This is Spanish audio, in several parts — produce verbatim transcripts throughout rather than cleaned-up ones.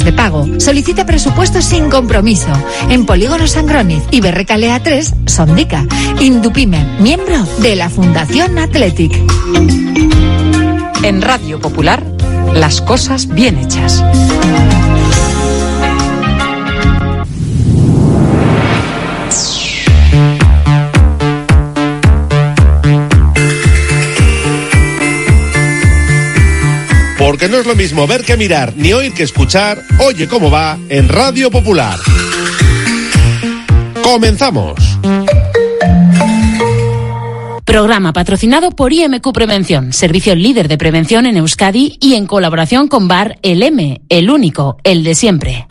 de pago. Solicita presupuestos sin compromiso. En Polígono Sangroniz y Berrecalea tres, Sondica. Indupime, miembro de la Fundación Athletic. En Radio Popular, las cosas bien hechas. Porque no es lo mismo ver que mirar, ni oír que escuchar. Oye cómo va en Radio Popular. ¡Comenzamos! Programa patrocinado por I M Q Prevención, servicio líder de prevención en Euskadi y en colaboración con Bar El M, el único, el de siempre.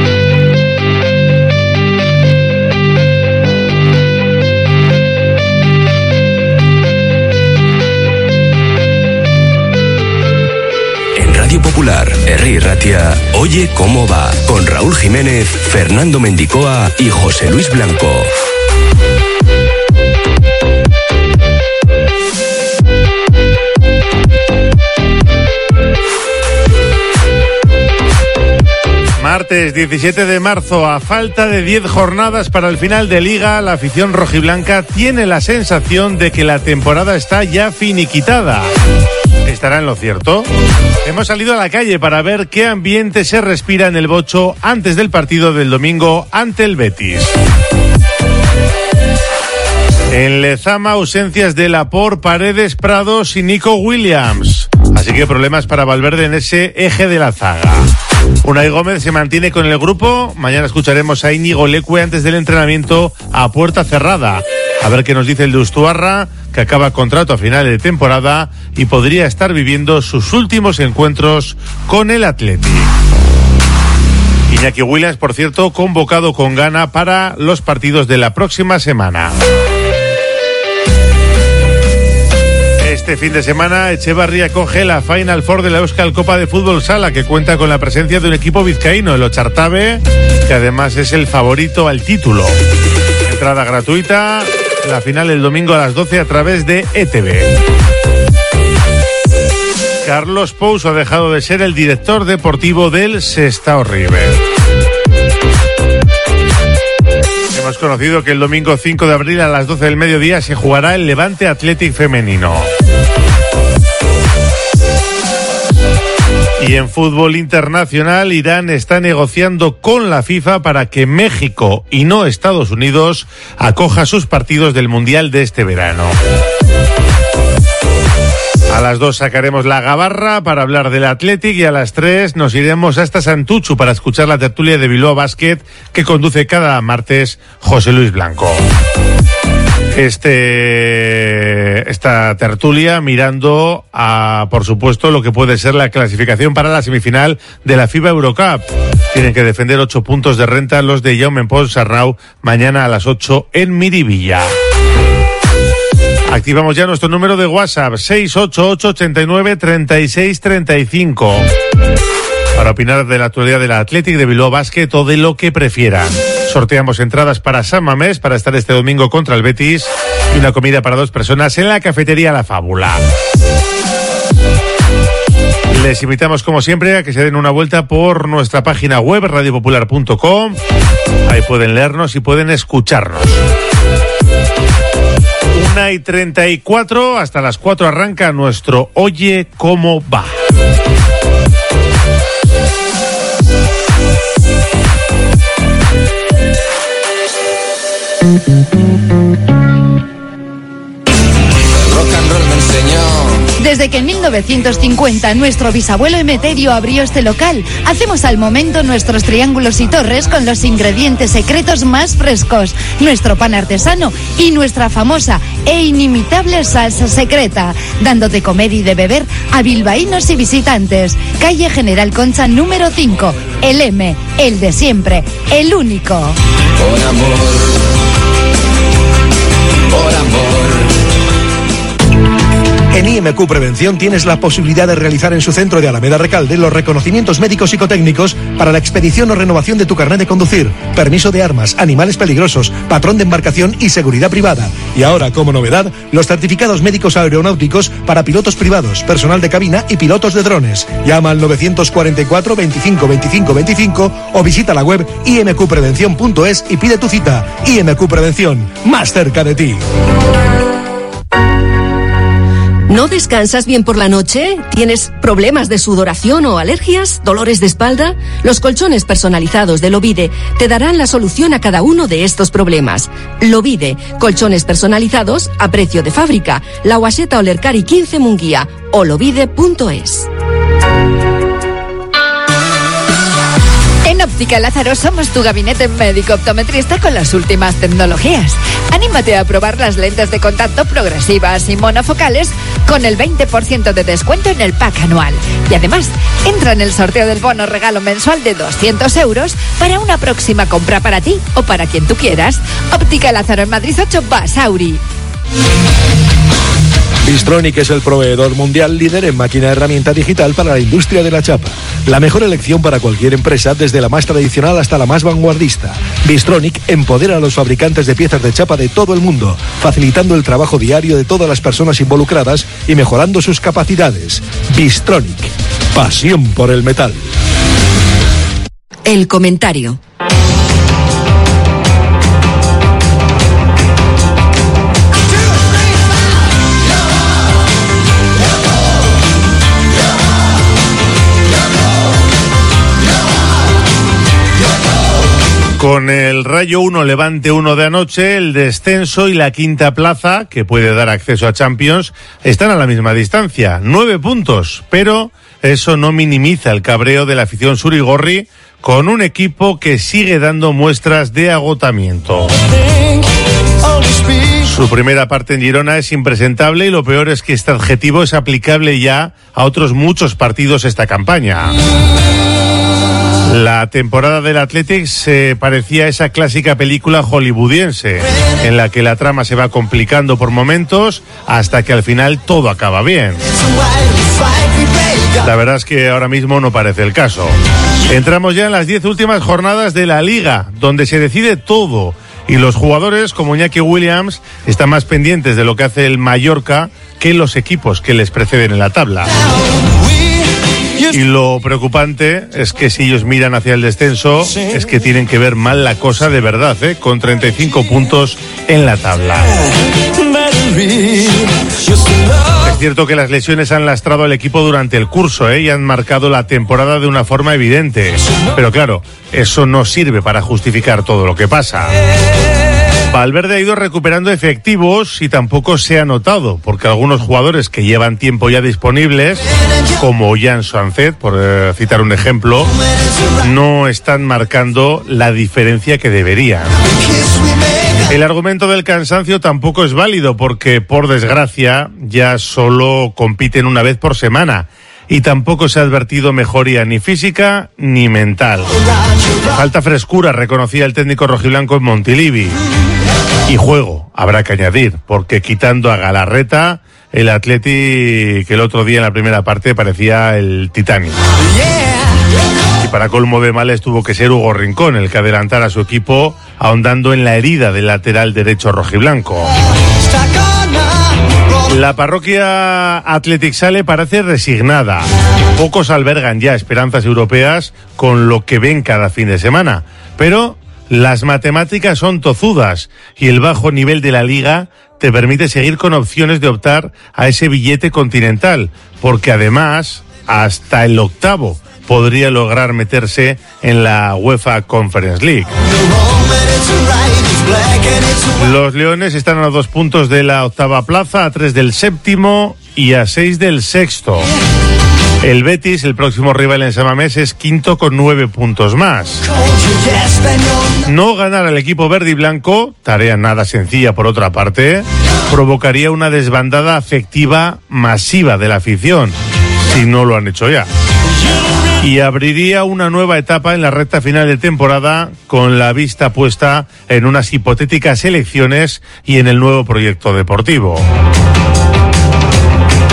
Radio Popular, Herri Ratia, Oye cómo va, con Raúl Jiménez, Fernando Mendicoa y José Luis Blanco. Martes diecisiete de marzo, a falta de diez jornadas para el final de Liga, la afición rojiblanca tiene la sensación de que la temporada está ya finiquitada. ¿Estará en lo cierto? Hemos salido a la calle para ver qué ambiente se respira en el Bocho antes del partido del domingo ante el Betis. En Lezama, ausencias de Laporte, Paredes, Prados y Nico Williams. Así que problemas para Valverde en ese eje de la zaga. Unai Gómez se mantiene con el grupo. Mañana escucharemos a Íñigo Leque antes del entrenamiento a puerta cerrada. A ver qué nos dice el de Ustuarra, que acaba contrato a final de temporada y podría estar viviendo sus últimos encuentros con el Athletic. Iñaki Williams, por cierto, convocado con gana para los partidos de la próxima semana. Este fin de semana, Echevarría coge la Final Four de la Euskal Copa de Fútbol Sala, que cuenta con la presencia de un equipo vizcaíno, el Ochartabe, que además es el favorito al título. Entrada gratuita, la final el domingo a las doce a través de E T V. Carlos Pouso ha dejado de ser el director deportivo del Sestao River. Hemos conocido que el domingo cinco de abril a las doce del mediodía se jugará el Levante Athletic femenino. Y en fútbol internacional, Irán está negociando con la FIFA para que México y no Estados Unidos acoja sus partidos del Mundial de este verano. A las dos sacaremos la gabarra para hablar del Athletic y a las tres nos iremos hasta Santuchu para escuchar la tertulia de Bilbao Basket que conduce cada martes José Luis Blanco. Este, esta tertulia mirando a, por supuesto, lo que puede ser la clasificación para la semifinal de la FIBA Eurocup. Tienen que defender ocho puntos de renta los de Jaume Pons-Arnau mañana a las ocho en Miribilla. Activamos ya nuestro número de WhatsApp, seis ocho ocho, ochenta y nueve, treinta y seis, treinta y cinco. Para opinar de la actualidad del Athletic, de Bilbao Basket o de lo que prefieran. Sorteamos entradas para San Mamés para estar este domingo contra el Betis y una comida para dos personas en la cafetería La Fábula. Les invitamos, como siempre, a que se den una vuelta por nuestra página web, radio popular punto com. Ahí pueden leernos y pueden escucharnos. Una y treinta y cuatro, hasta las cuatro arranca nuestro Oye cómo va. Rock and roll me enseñó. Desde que en mil novecientos cincuenta nuestro bisabuelo Emeterio abrió este local, hacemos al momento nuestros triángulos y torres con los ingredientes secretos más frescos, nuestro pan artesano y nuestra famosa e inimitable salsa secreta, dando de comer y de beber a bilbaínos y visitantes. Calle General Concha número cinco, el M, el de siempre, el único. Por amor, por amor. En I M Q Prevención tienes la posibilidad de realizar en su centro de Alameda Recalde los reconocimientos médicos psicotécnicos para la expedición o renovación de tu carnet de conducir, permiso de armas, animales peligrosos, patrón de embarcación y seguridad privada. Y ahora, como novedad, los certificados médicos aeronáuticos para pilotos privados, personal de cabina y pilotos de drones. Llama al novecientos cuarenta y cuatro, veinticinco, veinticinco, veinticinco o visita la web i m q prevención punto es y pide tu cita. I M Q Prevención, más cerca de ti. ¿No descansas bien por la noche? ¿Tienes problemas de sudoración o alergias? ¿Dolores de espalda? Los colchones personalizados de Lovide te darán la solución a cada uno de estos problemas. Lovide, colchones personalizados a precio de fábrica. La Guaseta Olercari quince Munguía o lovide punto es. En Óptica Lázaro somos tu gabinete médico optometrista con las últimas tecnologías. Anímate a probar las lentes de contacto progresivas y monofocales con el veinte por ciento de descuento en el pack anual. Y además, entra en el sorteo del bono regalo mensual de doscientos euros para una próxima compra para ti o para quien tú quieras. Óptica Lázaro en Madrid ocho, Basauri. Bystronic es el proveedor mundial líder en máquina herramienta digital para la industria de la chapa. La mejor elección para cualquier empresa, desde la más tradicional hasta la más vanguardista. Bystronic empodera a los fabricantes de piezas de chapa de todo el mundo, facilitando el trabajo diario de todas las personas involucradas y mejorando sus capacidades. Bystronic, pasión por el metal. El comentario. Con el Rayo uno, Levante uno de anoche, el descenso y la quinta plaza, que puede dar acceso a Champions, están a la misma distancia, nueve puntos, pero eso no minimiza el cabreo de la afición surigorri con un equipo que sigue dando muestras de agotamiento. Su primera parte en Girona es impresentable y lo peor es que este adjetivo es aplicable ya a otros muchos partidos esta campaña. La temporada del Athletic se parecía a esa clásica película hollywoodiense, en la que la trama se va complicando por momentos hasta que al final todo acaba bien. La verdad es que ahora mismo no parece el caso. Entramos ya en las diez últimas jornadas de la Liga, donde se decide todo, y los jugadores como Iñaki Williams están más pendientes de lo que hace el Mallorca que los equipos que les preceden en la tabla. Y lo preocupante es que si ellos miran hacia el descenso, es que tienen que ver mal la cosa de verdad, ¿eh? Con treinta y cinco puntos en la tabla. Es cierto que las lesiones han lastrado al equipo durante el curso, ¿eh? Y han marcado la temporada de una forma evidente. Pero claro, eso no sirve para justificar todo lo que pasa. Valverde ha ido recuperando efectivos y tampoco se ha notado, porque algunos jugadores que llevan tiempo ya disponibles, como Jan Sánchez, por eh, citar un ejemplo, no están marcando la diferencia que deberían. El argumento del cansancio tampoco es válido, porque por desgracia ya solo compiten una vez por semana y tampoco se ha advertido mejoría ni física ni mental. Falta frescura, reconocía el técnico rojiblanco en Montilivi. Y juego, habrá que añadir, porque quitando a Galarreta, el Athletic que el otro día en la primera parte parecía el Titanic. Y para colmo de males tuvo que ser Hugo Rincón el que adelantara a su equipo, ahondando en la herida del lateral derecho rojiblanco. La parroquia Athletic Sale parece resignada. Pocos albergan ya esperanzas europeas con lo que ven cada fin de semana. Pero las matemáticas son tozudas y el bajo nivel de la liga te permite seguir con opciones de optar a ese billete continental, porque además hasta el octavo podría lograr meterse en la UEFA Conference League. Los Leones están a dos puntos de la octava plaza, a tres del séptimo y a seis del sexto. El Betis, el próximo rival en San Mamés, es quinto con nueve puntos más. No ganar al equipo verde y blanco, tarea nada sencilla por otra parte, provocaría una desbandada afectiva masiva de la afición, si no lo han hecho ya. Y abriría una nueva etapa en la recta final de temporada con la vista puesta en unas hipotéticas elecciones y en el nuevo proyecto deportivo.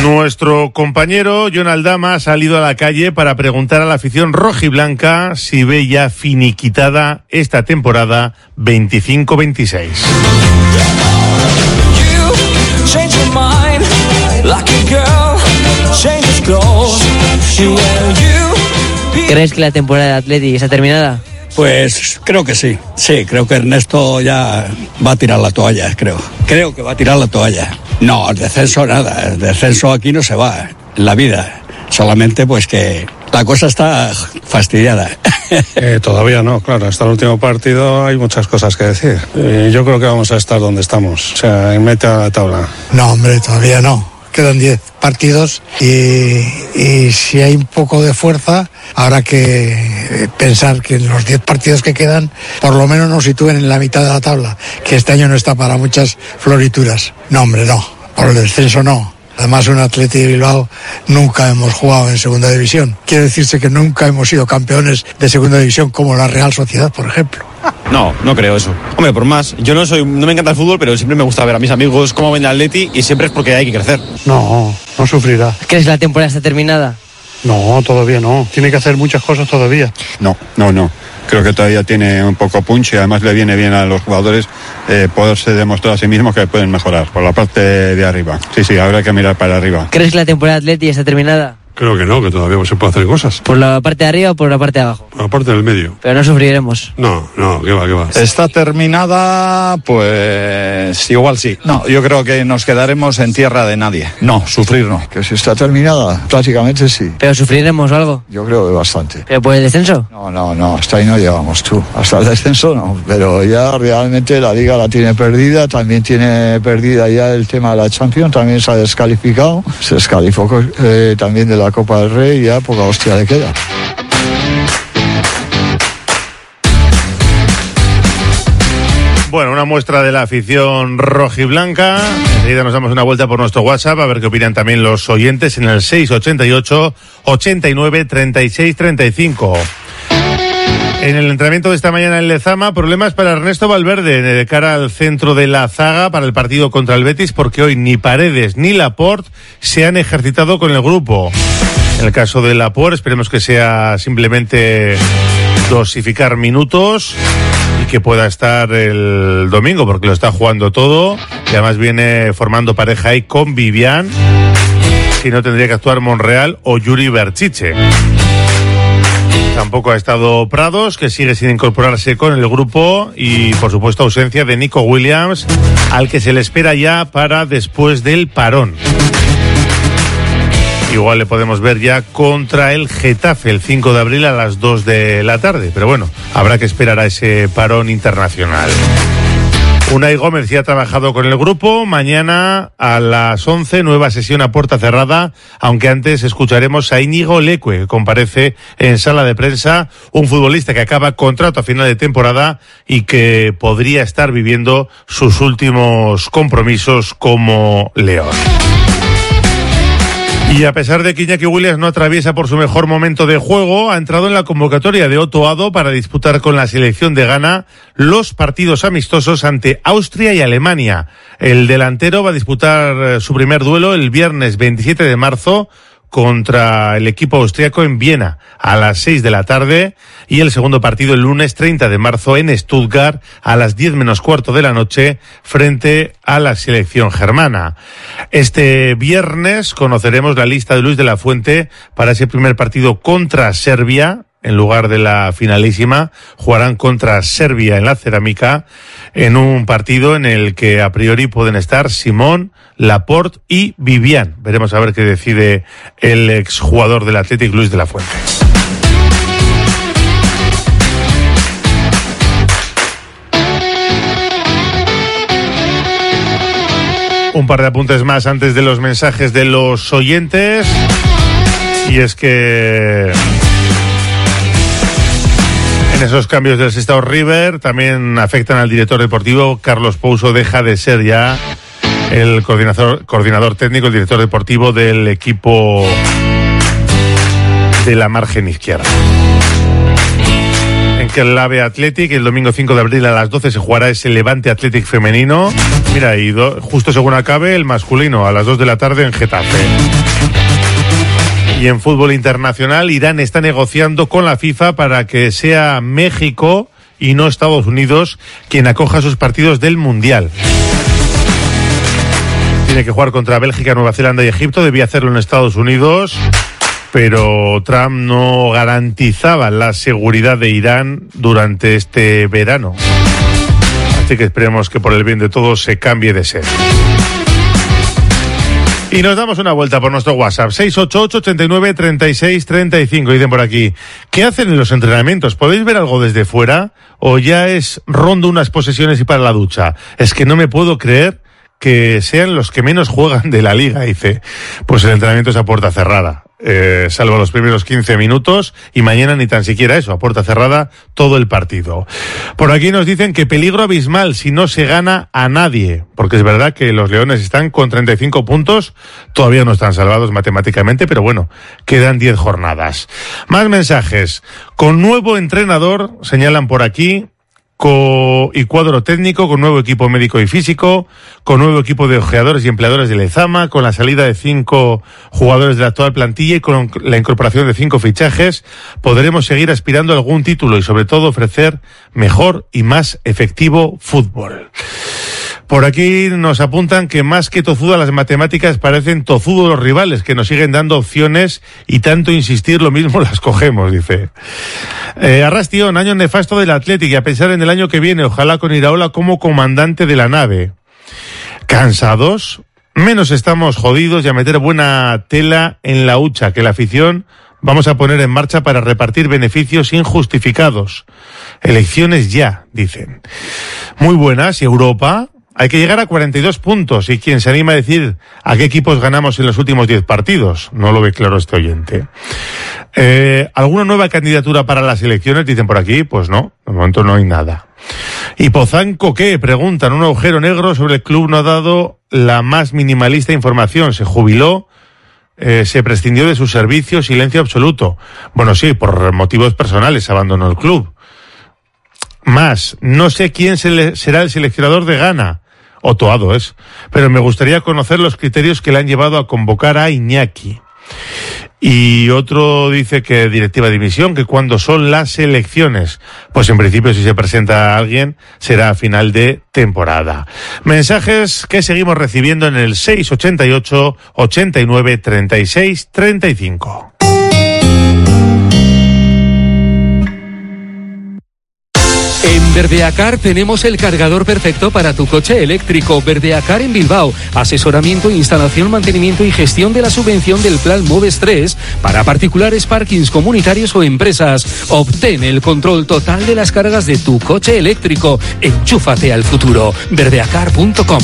Nuestro compañero Jon Aldama ha salido a la calle para preguntar a la afición rojiblanca si ve ya finiquitada esta temporada veinticinco veintiséis. ¿Crees que la temporada de Atleti está terminada? Pues creo que sí, sí, creo que Ernesto ya va a tirar la toalla, creo. Creo que va a tirar la toalla. No, el descenso nada, el descenso aquí no se va, en la vida. Solamente pues que la cosa está fastidiada. Eh, todavía no, claro, hasta el último partido hay muchas cosas que decir. Eh, yo creo que vamos a estar donde estamos, o sea, en meta de tabla. No, hombre, todavía no. Quedan diez partidos y, y si hay un poco de fuerza, habrá que pensar que en los diez partidos que quedan, por lo menos nos sitúen en la mitad de la tabla, que este año no está para muchas florituras. No, hombre, no, por el descenso no. Además, un Atleti de Bilbao nunca hemos jugado en segunda división. Quiere decirse que nunca hemos sido campeones de segunda división como la Real Sociedad, por ejemplo. No, no creo eso. Hombre, por más, yo no soy, no me encanta el fútbol, pero siempre me gusta ver a mis amigos cómo ven el Atleti y siempre es porque hay que crecer. No, no sufrirá. ¿Crees que la temporada está terminada? No, todavía no. Tiene que hacer muchas cosas todavía. No, no, no. Creo que todavía tiene un poco punch y además le viene bien a los jugadores eh, poderse demostrar a sí mismos que pueden mejorar por la parte de arriba. Sí, sí, habrá que mirar para arriba. ¿Crees que la temporada de Atleti está terminada? Creo que no, que todavía se puede hacer cosas. ¿Por la parte de arriba o por la parte de abajo? Por la parte del medio. Pero no sufriremos. No, no, qué va, qué va. Está terminada, pues igual sí. No, yo creo que nos quedaremos en tierra de nadie. No, sufrir no. Que si está terminada, prácticamente sí. ¿Pero sufriremos o algo? Yo creo que bastante. ¿Pero por el descenso? No, no, no, hasta ahí no llegamos tú. Hasta el descenso no, pero ya realmente la Liga la tiene perdida, también tiene perdida ya el tema de la Champions, también se ha descalificado, se descalificó eh, también de la Copa del Rey, ya poca hostia le queda. Bueno, una muestra de la afición rojiblanca. Enseguida nos damos una vuelta por nuestro WhatsApp a ver qué opinan también los oyentes en el seis ochenta y ocho, ochenta y nueve, treinta y seis, treinta y cinco. En el entrenamiento de esta mañana en Lezama, problemas para Ernesto Valverde de cara al centro de la zaga para el partido contra el Betis, porque hoy ni Paredes ni Laporte se han ejercitado con el grupo. En el caso de Laporte, esperemos que sea simplemente dosificar minutos y que pueda estar el domingo, porque lo está jugando todo y además viene formando pareja ahí con Vivian. Si no, tendría que actuar Monreal o Yuri Berchiche. Tampoco ha estado Prados, que sigue sin incorporarse con el grupo, y por supuesto ausencia de Nico Williams, al que se le espera ya para después del parón. Igual le podemos ver ya contra el Getafe el cinco de abril a las dos de la tarde, pero bueno, habrá que esperar a ese parón internacional. Unai Gómez ya ha trabajado con el grupo. Mañana a las once, nueva sesión a puerta cerrada, aunque antes escucharemos a Íñigo Leque, que comparece en sala de prensa, un futbolista que acaba contrato a final de temporada y que podría estar viviendo sus últimos compromisos como León. Y a pesar de que Iñaki Williams no atraviesa por su mejor momento de juego, ha entrado en la convocatoria de Otto Addo para disputar con la selección de Ghana los partidos amistosos ante Austria y Alemania. El delantero va a disputar su primer duelo el viernes veintisiete de marzo contra el equipo austriaco en Viena a las seis de la tarde, y el segundo partido el lunes treinta de marzo en Stuttgart a las diez menos cuarto de la noche frente a la selección germana. Este viernes conoceremos la lista de Luis de la Fuente para ese primer partido contra Serbia. En lugar de la finalísima, jugarán contra Serbia en la Cerámica, en un partido en el que a priori pueden estar Simón, Laporte y Vivian. Veremos a ver qué decide el exjugador del Athletic, Luis de la Fuente. Un par de apuntes más antes de los mensajes de los oyentes. Y es que en esos cambios del Sestao River también afectan al director deportivo. Carlos Pouso deja de ser ya el coordinador, coordinador técnico, el director deportivo del equipo de la margen izquierda. En clave Athletic, el domingo cinco de abril a las doce se jugará ese Levante Athletic femenino. Mira, y do, justo según acabe el masculino, a las dos de la tarde en Getafe. Y en fútbol internacional, Irán está negociando con la FIFA para que sea México y no Estados Unidos quien acoja sus partidos del Mundial. Tiene que jugar contra Bélgica, Nueva Zelanda y Egipto. Debía hacerlo en Estados Unidos, pero Trump no garantizaba la seguridad de Irán durante este verano. Así que esperemos que por el bien de todos se cambie de sede. Y nos damos una vuelta por nuestro WhatsApp, seis ocho ocho, ochenta y nueve, treinta y seis, treinta y cinco. Dicen por aquí, ¿qué hacen en los entrenamientos? ¿Podéis ver algo desde fuera? ¿O ya es rondo unas posesiones y para la ducha? Es que no me puedo creer que sean los que menos juegan de la liga, dice. Pues el entrenamiento es a puerta cerrada. Eh, salvo los primeros quince minutos, y mañana ni tan siquiera eso, a puerta cerrada todo el partido. Por aquí nos dicen que peligro abismal si no se gana a nadie, porque es verdad que los Leones están con treinta y cinco puntos, todavía no están salvados matemáticamente, pero bueno, quedan diez jornadas. Más mensajes. Con nuevo entrenador, señalan por aquí, Con, y cuadro técnico, con nuevo equipo médico y físico, con nuevo equipo de ojeadores y empleadores de Lezama, con la salida de cinco jugadores de la actual plantilla y con la incorporación de cinco fichajes, podremos seguir aspirando a algún título y sobre todo ofrecer mejor y más efectivo fútbol. Por aquí nos apuntan que más que tozudas las matemáticas parecen tozudos los rivales, que nos siguen dando opciones y tanto insistir lo mismo las cogemos, dice. Eh, Arrastión, año nefasto del Athletic y a pensar en el año que viene, ojalá con Iraola como comandante de la nave. ¿Cansados? Menos estamos jodidos y a meter buena tela en la hucha, que la afición vamos a poner en marcha para repartir beneficios injustificados. Elecciones ya, dicen. Muy buenas, y Europa... Hay que llegar a cuarenta y dos puntos y quien se anima a decir a qué equipos ganamos en los últimos diez partidos. No lo ve claro este oyente. Eh, ¿Alguna nueva candidatura para las elecciones? Dicen por aquí. Pues no, de momento no hay nada. ¿Y Pozanco qué? Preguntan. Un agujero negro sobre el club no ha dado la más minimalista información. Se jubiló, eh, se prescindió de su servicio, silencio absoluto. Bueno, sí, por motivos personales abandonó el club. Más, no sé quién se le, será el seleccionador de Ghana. Otoado es, pero me gustaría conocer los criterios que le han llevado a convocar a Iñaki. Y otro dice que directiva de división, que cuando son las elecciones, pues en principio si se presenta a alguien será a final de temporada. Mensajes que seguimos recibiendo en el seis ochenta y ocho, ochenta y nueve, treinta y seis, treinta y cinco. En Verdeacar tenemos el cargador perfecto para tu coche eléctrico. Verdeacar en Bilbao. Asesoramiento, instalación, mantenimiento y gestión de la subvención del Plan Moves tres para particulares, parkings comunitarios o empresas. Obtén el control total de las cargas de tu coche eléctrico. Enchúfate al futuro. verdeacar punto com.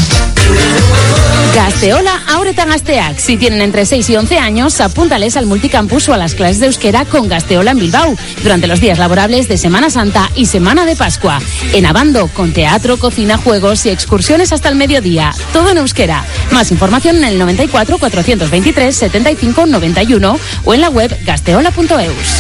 Gazteola Auretan Asteak. Si tienen entre seis y once años, apúntales al multicampus o a las clases de euskera con Gazteola en Bilbao durante los días laborables de Semana Santa y Semana de Pascua. En Abando, con teatro, cocina, juegos y excursiones hasta el mediodía. Todo en euskera. Más información en el noventa y cuatro, cuatrocientos veintitrés, setenta y cinco, noventa y uno o en la web gazteola punto eus.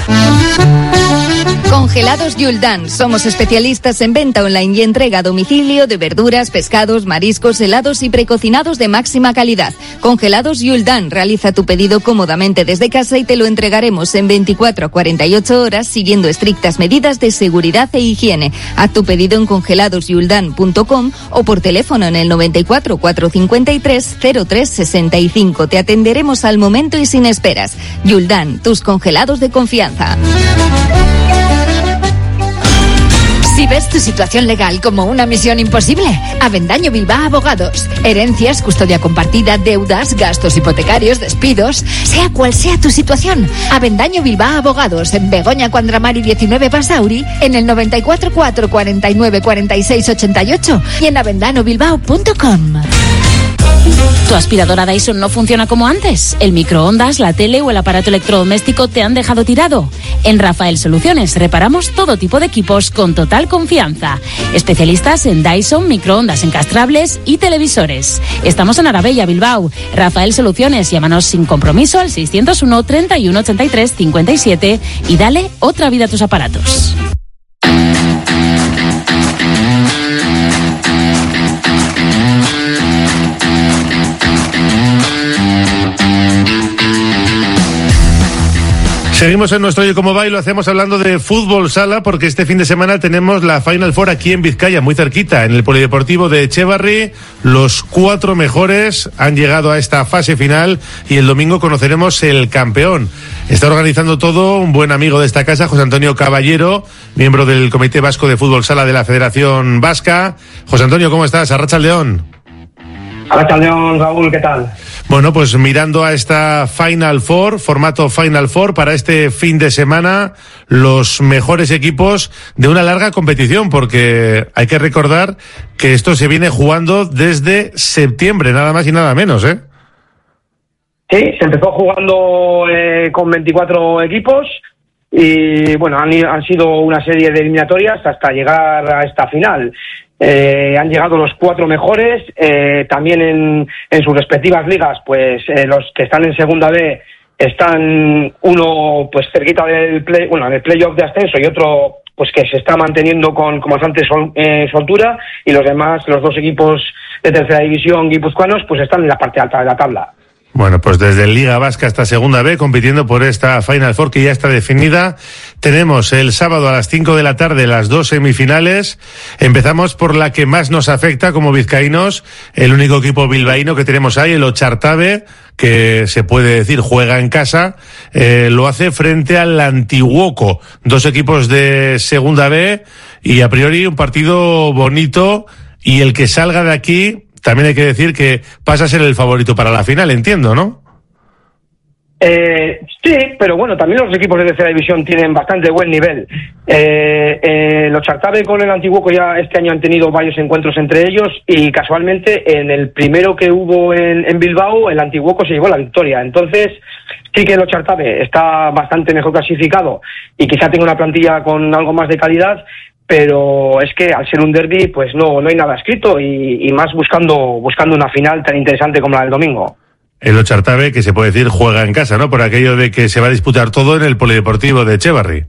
Congelados Yuldan. Somos especialistas en venta online y entrega a domicilio de verduras, pescados, mariscos, helados y precocinados de máxima calidad. Congelados Yuldan. Realiza tu pedido cómodamente desde casa y te lo entregaremos en veinticuatro a cuarenta y ocho horas siguiendo estrictas medidas de seguridad e higiene. Haz tu pedido en congelados yuldan punto com o por teléfono en el noventa y cuatro, cuatrocientos cincuenta y tres, cero tres sesenta y cinco. Te atenderemos al momento y sin esperas. Yuldan, tus congelados de confianza. Si ves tu situación legal como una misión imposible, Avendaño Bilbao Abogados. Herencias, custodia compartida, deudas, gastos hipotecarios, despidos, sea cual sea tu situación. Avendaño Bilbao Abogados, en Begoña Cuandramari diecinueve Basauri, en el noventa y cuatro, cuatro cuarenta y nueve, cuarenta y seis ochenta y ocho y en avendano bilbao punto com. ¿Tu aspiradora Dyson no funciona como antes? ¿El microondas, la tele o el aparato electrodoméstico te han dejado tirado? En Rafael Soluciones reparamos todo tipo de equipos con total confianza. Especialistas en Dyson, microondas encastrables y televisores. Estamos en Arabella, Bilbao. Rafael Soluciones, llámanos sin compromiso al seiscientos uno, treinta y uno, ochenta y tres, cincuenta y siete y dale otra vida a tus aparatos. Seguimos en nuestro Oye Cómo Va y lo hacemos hablando de fútbol sala porque este fin de semana tenemos la Final Four aquí en Vizcaya, muy cerquita, en el Polideportivo de Etxebarri. Los cuatro mejores han llegado a esta fase final y el domingo conoceremos el campeón. Está organizando todo un buen amigo de esta casa, José Antonio Caballero, miembro del Comité Vasco de Fútbol Sala de la Federación Vasca. José Antonio, ¿cómo estás? Arratsaldeon. Arratsaldeon, Raúl, ¿qué tal? Bueno, pues mirando a esta Final Four, formato Final Four para este fin de semana, los mejores equipos de una larga competición, porque hay que recordar que esto se viene jugando desde septiembre, nada más y nada menos, ¿eh? Sí, se empezó jugando eh, con veinticuatro equipos y, bueno, han, han sido una serie de eliminatorias hasta llegar a esta final. Eh, han llegado los cuatro mejores, eh, también en, en sus respectivas ligas, pues eh, los que están en segunda B están uno pues cerquita del play, bueno, del playoff de ascenso y otro pues que se está manteniendo con, con bastante sol, eh, soltura, y los demás, los dos equipos de tercera división guipuzcoanos, pues están en la parte alta de la tabla. Bueno, pues desde Liga Vasca hasta Segunda B, compitiendo por esta Final Four que ya está definida. Tenemos el sábado a las cinco de la tarde las dos semifinales. Empezamos por la que más nos afecta como vizcaínos, el único equipo bilbaíno que tenemos ahí, el Ochartabe, que se puede decir juega en casa, eh, lo hace frente al Antiguoco, dos equipos de Segunda B, y a priori un partido bonito, y el que salga de aquí también hay que decir que pasa a ser el favorito para la final, entiendo, ¿no? Eh, sí, pero bueno, también los equipos de tercera división tienen bastante buen nivel. Eh, eh, los Ochartabe con el Antiguoco ya este año han tenido varios encuentros entre ellos y casualmente en el primero que hubo en, en Bilbao, el Antiguoco se llevó la victoria. Entonces sí que el Ochartabe está bastante mejor clasificado y quizá tenga una plantilla con algo más de calidad, pero es que al ser un derbi pues no no hay nada escrito y, y más buscando buscando una final tan interesante como la del domingo. El Ochartabe, que se puede decir juega en casa, ¿no? Por aquello de que se va a disputar todo en el Polideportivo de Etxebarri.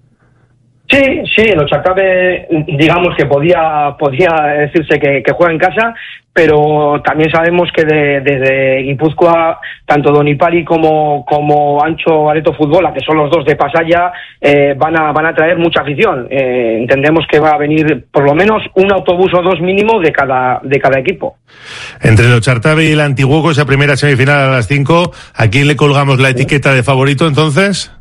Sí, sí, el Ochartabe, digamos que podía podía decirse que, que juega en casa, pero también sabemos que de, desde Guipúzcoa, tanto Donipari como como Ancho Areto Futbola, que son los dos de Pasaya, eh, van a van a traer mucha afición. Eh, entendemos que va a venir por lo menos un autobús o dos mínimo de cada de cada equipo. Entre el Ochartabe y el Antiguoco, esa primera semifinal a las cinco, ¿a quién le colgamos la etiqueta de favorito entonces?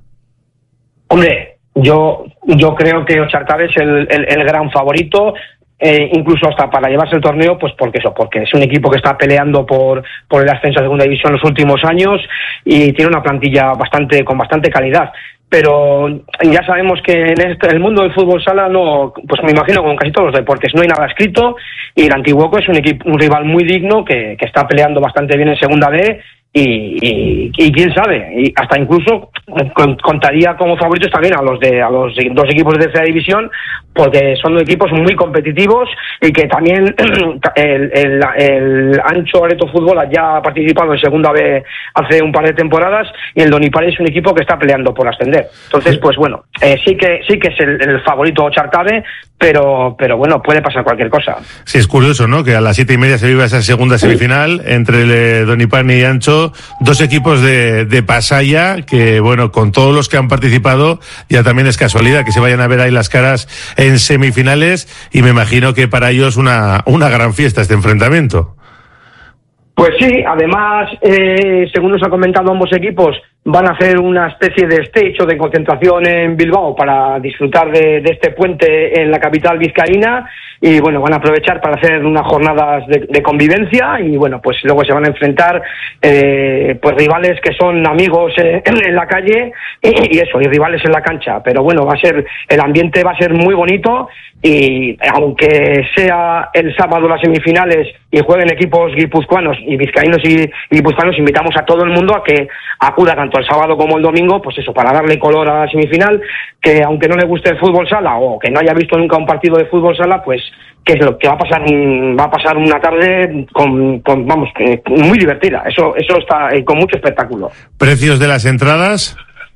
Hombre, yo yo creo que Ochartabe es el, el, el gran favorito. Eh, incluso hasta para llevarse el torneo, pues porque eso, porque es un equipo que está peleando por por el ascenso a segunda división los últimos años y tiene una plantilla bastante con bastante calidad. Pero ya sabemos que en este, el mundo del fútbol sala no, pues me imagino como casi todos los deportes, no hay nada escrito y el Antiguoco es un equipo, un rival muy digno que, que está peleando bastante bien en segunda B. Y, y, y quién sabe, y hasta incluso contaría como favoritos también a los de a los dos equipos de tercera división, porque son dos equipos muy competitivos y que también el, el, el Ancho Areto Fútbol ya ha participado en segunda B hace un par de temporadas y el Donipari es un equipo que está peleando por ascender. Entonces, pues bueno, eh, sí que sí que es el, el favorito Ochartabe, pero pero bueno, puede pasar cualquier cosa. Sí, es curioso, ¿no? Que a las siete y media se viva esa segunda semifinal entre el eh, Donipani y Ancho, dos equipos de, de Pasaya, que bueno, con todos los que han participado, ya también es casualidad que se vayan a ver ahí las caras en semifinales, y me imagino que para ellos una, una gran fiesta este enfrentamiento. Pues sí, además, eh, según nos han comentado ambos equipos, van a hacer una especie de stage o de concentración en Bilbao para disfrutar de, de este puente en la capital vizcaína y bueno, van a aprovechar para hacer unas jornadas de, de convivencia y bueno, pues luego se van a enfrentar eh, pues rivales que son amigos eh, en la calle y, y eso, y rivales en la cancha, pero bueno, va a ser, el ambiente va a ser muy bonito y aunque sea el sábado las semifinales y jueguen equipos guipuzcoanos y vizcaínos y, y guipuzcoanos, invitamos a todo el mundo a que acuda tanto el sábado como el domingo, pues eso, para darle color a la semifinal, que aunque no le guste el fútbol sala o que no haya visto nunca un partido de fútbol sala, pues que es lo que va a pasar, va a pasar una tarde con, con vamos, que muy divertida, eso eso está eh, con mucho espectáculo. ¿Precios de las entradas?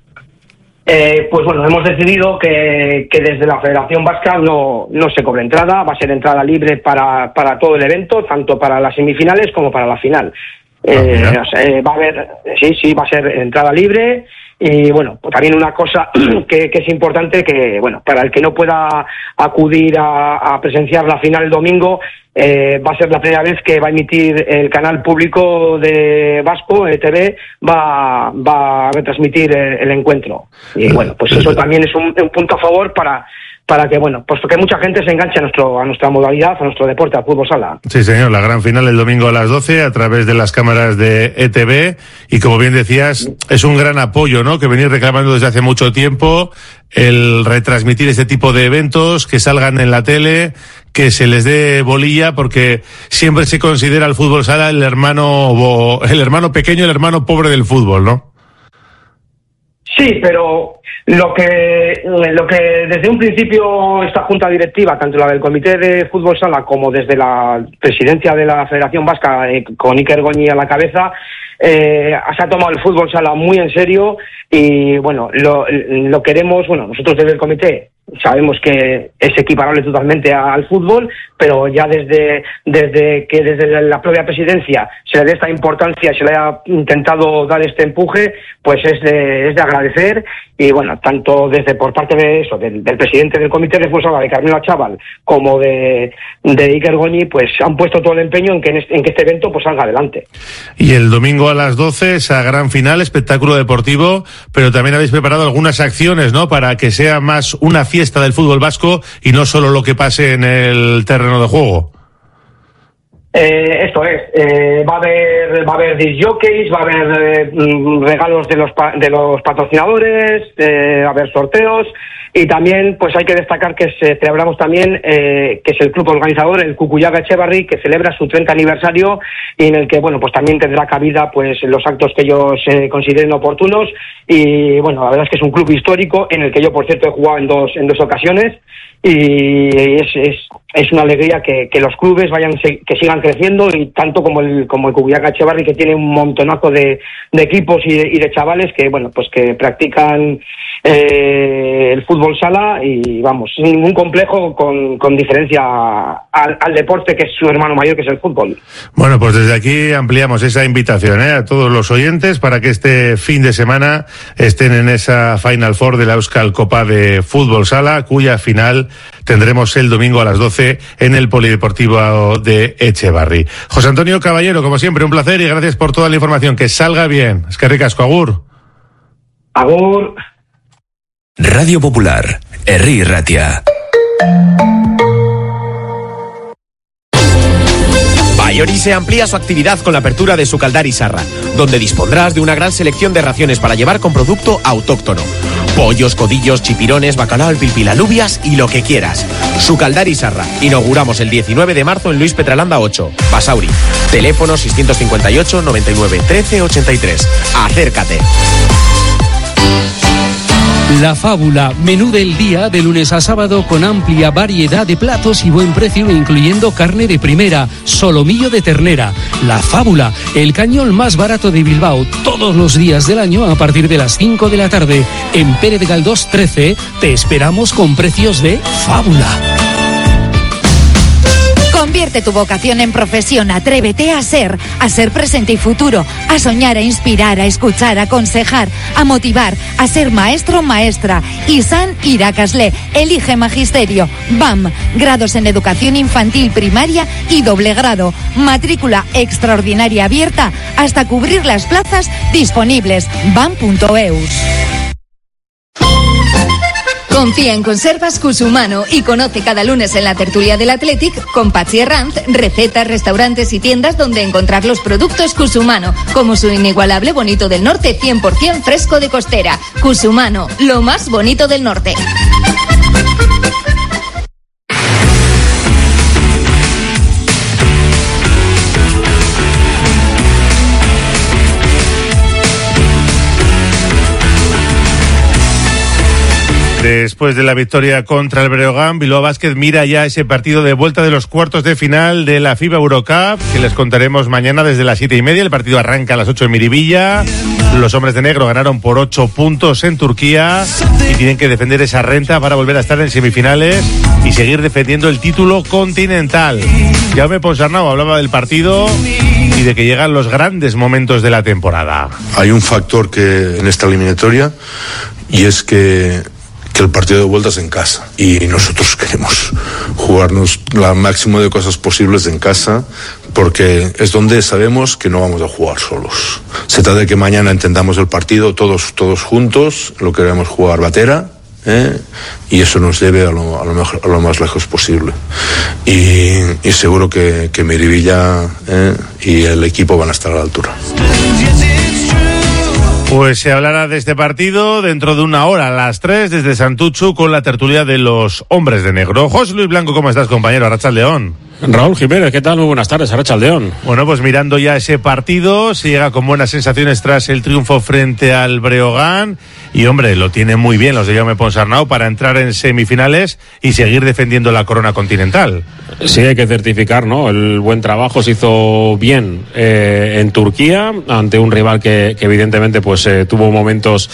Eh, pues bueno, hemos decidido que, que desde la Federación Vasca no, no se cobre entrada, va a ser entrada libre para, para todo el evento, tanto para las semifinales como para la final. Eh, o sea, eh, va a haber, sí, sí, va a ser entrada libre. Y bueno, pues también una cosa que, que es importante, que bueno, para el que no pueda acudir a, a presenciar la final el domingo, eh, va a ser la primera vez que va a emitir el canal público de Vasco, E T V, va, va a retransmitir el, el encuentro. Y bueno, pues eso también es un, un punto a favor para para que, bueno, pues que mucha gente se enganche a nuestro a nuestra modalidad, a nuestro deporte, al fútbol sala. Sí, señor, la gran final el domingo a las doce a través de las cámaras de E T V y como bien decías, es un gran apoyo, ¿no?, que venís reclamando desde hace mucho tiempo, el retransmitir este tipo de eventos, que salgan en la tele, que se les dé bolilla, porque siempre se considera el fútbol sala el hermano el hermano pequeño, el hermano pobre del fútbol, ¿no? Sí, pero lo que lo que desde un principio esta junta directiva, tanto la del Comité de Fútbol Sala como desde la presidencia de la Federación Vasca, eh, con Iker Goñi a la cabeza, eh, se ha tomado el fútbol sala muy en serio y bueno, lo, lo queremos, bueno, nosotros desde el comité sabemos que es equiparable totalmente al fútbol, pero ya desde desde que desde la propia presidencia se le dé esta importancia, se le haya intentado dar este empuje, pues es de, es de agradecer y bueno, tanto desde por parte de eso, del, del presidente del comité de fútbol sala, de Carmelo Chaval, como de, de Iker Goñi, pues han puesto todo el empeño en que, en, este, en que este evento pues salga adelante. Y el domingo a las doce, esa gran final, espectáculo deportivo, pero también habéis preparado algunas acciones, ¿no?, para que sea más una fiesta del fútbol vasco y no solo lo que pase en el terreno de juego. Eh, esto es, eh, va a haber va a haber disc jockeys, va a haber eh, regalos de los pa- de los patrocinadores, eh, va a haber sorteos y también pues hay que destacar que se, celebramos también eh, que es el club organizador, el Cucuyaga Echevarri, que celebra su treinta aniversario y en el que bueno pues también tendrá cabida pues los actos que ellos eh, consideren oportunos y bueno, la verdad es que es un club histórico en el que yo por cierto he jugado en dos en dos ocasiones y es es es una alegría que, que los clubes vayan que sigan creciendo y tanto como el como el Cucuyaga Echevarri, que tiene un montonazo de, de equipos y de, y de chavales que bueno pues que practican eh, el fútbol sala y vamos sin ningún complejo con, con diferencia al, al deporte que es su hermano mayor, que es el fútbol. Bueno, pues desde aquí ampliamos esa invitación ¿eh? a todos los oyentes para que este fin de semana estén en esa Final Four de la Euskal Copa de Fútbol Sala, cuya final tendremos el domingo a las doce en el Polideportivo de Echevarri. José Antonio Caballero, como siempre, un placer y gracias por toda la información. Que salga bien. Es que ricasco, agur. Agur. Radio Popular, Herri Ratia. Baiorise amplía su actividad con la apertura de Sucaldari Sarra, donde dispondrás de una gran selección de raciones para llevar con producto autóctono. Pollos, codillos, chipirones, bacalao, pilpilalubias y lo que quieras. Sucaldari Sarra. Inauguramos el diecinueve de marzo en Luis Petralanda ocho, Basauri. Teléfono seiscientos cincuenta y ocho, noventa y nueve, trece, ochenta y tres. Acércate. La Fábula, menú del día de lunes a sábado con amplia variedad de platos y buen precio, incluyendo carne de primera, solomillo de ternera. La Fábula, el cañón más barato de Bilbao, todos los días del año a partir de las cinco de la tarde. En Pérez Galdós trece te esperamos con precios de Fábula. Convierte Convierte tu vocación en profesión, atrévete a ser, a ser presente y futuro, a soñar, a inspirar, a escuchar, a aconsejar, a motivar, a ser maestro o maestra. Isan Irakasle, elige magisterio. B A M, grados en educación infantil, primaria y doble grado. Matrícula extraordinaria abierta hasta cubrir las plazas disponibles. bam punto eus. Confía en Conservas Cusumano y conoce cada lunes en la tertulia del Athletic con Patxi Herranz recetas, restaurantes y tiendas donde encontrar los productos Cusumano, como su inigualable bonito del norte cien por ciento fresco de costera. Cusumano, lo más bonito del norte. Después de la victoria contra el Breogán, Bilbao Basket mira ya ese partido de vuelta de los cuartos de final de la FIBA Eurocup, que les contaremos mañana desde las siete y media. El partido arranca a las ocho en Miribilla. Los hombres de negro ganaron por ocho puntos en Turquía y tienen que defender esa renta para volver a estar en semifinales y seguir defendiendo el título continental. Jaume Ponsarnau hablaba del partido y de que llegan los grandes momentos de la temporada. Hay un factor que en esta eliminatoria, y es que que el partido de vuelta es en casa y nosotros queremos jugarnos la máximo de cosas posibles en casa porque es donde sabemos que no vamos a jugar solos. Se trata de que mañana entendamos el partido todos todos juntos, lo queremos jugar batera, ¿eh? Y eso nos lleve a lo, a lo, mejor, a lo más lejos posible y, y seguro que, que Miribilla ¿eh? y el equipo van a estar a la altura. Pues se hablará de este partido dentro de una hora, a las tres, desde Santuchu, con la tertulia de los hombres de negro. José Luis Blanco, ¿cómo estás, compañero? Arratsaldeón. Raúl Jiménez, ¿qué tal? Muy buenas tardes, Arratsaldeón. Bueno, pues mirando ya ese partido, se llega con buenas sensaciones tras el triunfo frente al Breogán. Y, hombre, lo tienen muy bien los de Jaume Ponsarnau para entrar en semifinales y seguir defendiendo la corona continental. Sí, hay que certificar, ¿no? El buen trabajo se hizo bien eh, en Turquía ante un rival que, que evidentemente pues eh, tuvo momentos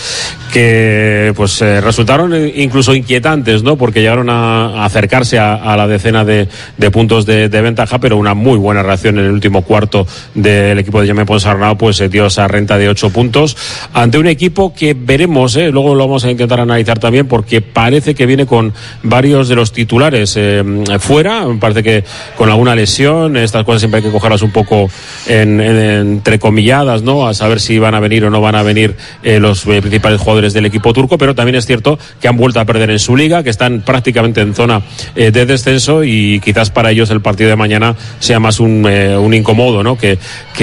que pues eh, resultaron incluso inquietantes, ¿no? Porque llegaron a, a acercarse a, a la decena de, de puntos de, de ventaja, pero una muy buena reacción en el último cuarto del equipo de Jaume Ponsarnau, pues se dio esa renta de ocho puntos ante un equipo que veremos, ¿eh? Luego lo vamos a intentar analizar también, porque parece que viene con varios de los titulares eh, fuera. Parece que con alguna lesión, estas cosas siempre hay que cogerlas un poco en, en, entrecomilladas, ¿no? A saber si van a venir o no van a venir eh, los eh, principales jugadores del equipo turco, pero también es cierto que han vuelto a perder en su liga, que están prácticamente en zona eh, de descenso y quizás para ellos el partido de mañana sea más un, eh, un incomodo, ¿no? Que,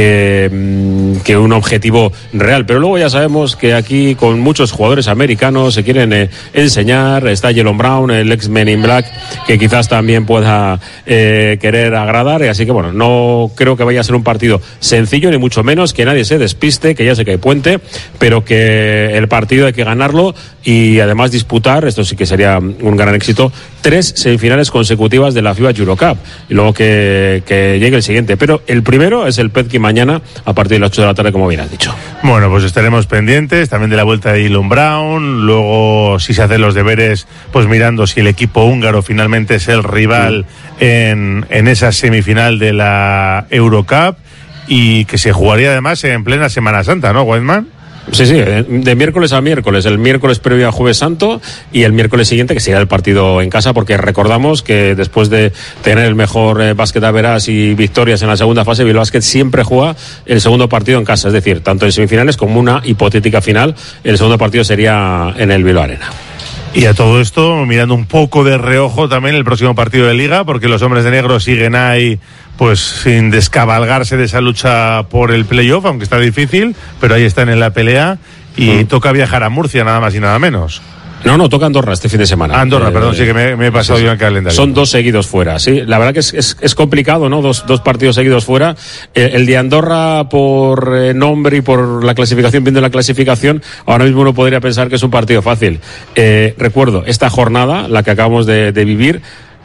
que, que un objetivo real. Pero luego ya sabemos que aquí con muchos jugadores americanos se quieren eh, enseñar. Está Jalen Brown, el ex Men in Black, que quizás también pueda eh, querer agradar, y así que bueno, no creo que vaya a ser un partido sencillo, ni mucho menos, que nadie se despiste, que ya sé que hay puente, pero que el partido hay que ganarlo y además disputar, esto sí que sería un gran éxito, tres semifinales consecutivas de la FIBA Eurocup y luego que, que llegue el siguiente, pero el primero es el Petki mañana a partir de las ocho de la tarde, como bien has dicho. Bueno, pues estaremos pendientes también de la vuelta de Jalen Brown, luego si se hacen los deberes, pues mirando si el equipo húngaro finalmente es el rival sí. en, en esa semifinal de la Eurocup, y que se jugaría además en plena Semana Santa, ¿no, Weidman? Sí, sí, de miércoles a miércoles, el miércoles previo a Jueves Santo y el miércoles siguiente que será el partido en casa, porque recordamos que después de tener el mejor eh, básquet a veras y victorias en la segunda fase, Bilbao Basket siempre juega el segundo partido en casa, es decir, tanto en semifinales como una hipotética final, el segundo partido sería en el Bilbao Arena. Y a todo esto, mirando un poco de reojo también el próximo partido de Liga, porque los hombres de negro siguen ahí, pues sin descabalgarse de esa lucha por el playoff, aunque está difícil, pero ahí están en la pelea y mm. toca viajar a Murcia, nada más y nada menos. No, no, toca Andorra este fin de semana. Andorra, eh, perdón, sí que me, me he pasado sí, yo el calendario. Son dos seguidos fuera, sí. La verdad que es, es, es complicado, ¿no? Dos, dos partidos seguidos fuera. El, el de Andorra, por eh, nombre y por la clasificación, viendo la clasificación, ahora mismo uno podría pensar que es un partido fácil. Eh, recuerdo, esta jornada, la que acabamos de, de vivir,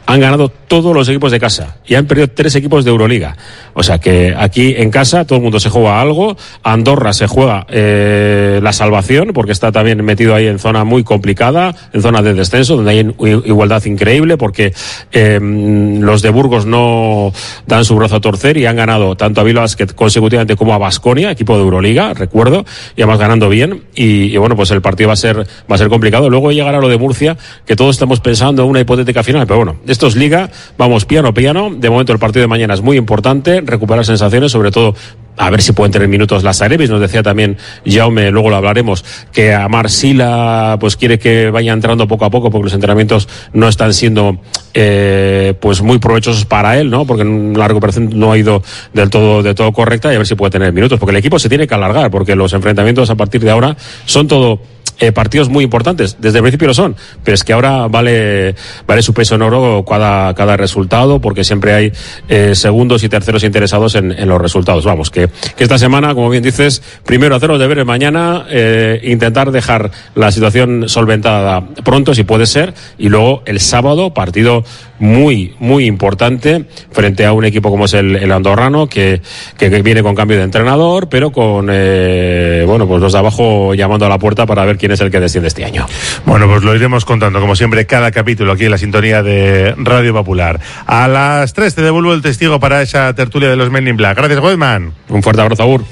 han ganado todos los equipos de casa y han perdido tres equipos de Euroliga. O sea que aquí en casa todo el mundo se juega algo. Andorra se juega eh, la salvación porque está también metido ahí en zona muy complicada, en zona de descenso, donde hay igualdad increíble porque eh, los de Burgos no dan su brazo a torcer y han ganado tanto a Bilbao Basket consecutivamente como a Baskonia, equipo de Euroliga, recuerdo, y además ganando bien. Y, y bueno, pues el partido va a ser va a ser complicado. Luego llegará lo de Murcia, que todos estamos pensando en una hipotética final, pero bueno, esto es Liga, vamos piano piano. De momento el partido de mañana es muy importante, recuperar sensaciones, sobre todo a ver si pueden tener minutos las Arevis. Nos decía también Jaume, luego lo hablaremos, que Amar Sila pues quiere que vaya entrando poco a poco porque los entrenamientos no están siendo eh, pues muy provechosos para él, ¿no? Porque la recuperación no ha ido del todo de todo correcta, y a ver si puede tener minutos, porque el equipo se tiene que alargar, porque los enfrentamientos a partir de ahora son todo Eh, partidos muy importantes, desde el principio lo son, pero es que ahora vale vale su peso en oro cada, cada resultado, porque siempre hay eh, segundos y terceros interesados en, en los resultados. Vamos, que, que esta semana, como bien dices, primero hacer los deberes mañana, eh, intentar dejar la situación solventada pronto, si puede ser, y luego el sábado, partido muy, muy importante frente a un equipo como es el, el andorrano, que, que, que viene con cambio de entrenador, pero con, eh, bueno, pues los de abajo llamando a la puerta para ver quién es el que desciende este año. Bueno, pues lo iremos contando, como siempre, cada capítulo aquí en la sintonía de Radio Popular. A las tres te devuelvo el testigo para esa tertulia de los Men in Black. Gracias, Goldman. Un fuerte abrazo, Agur.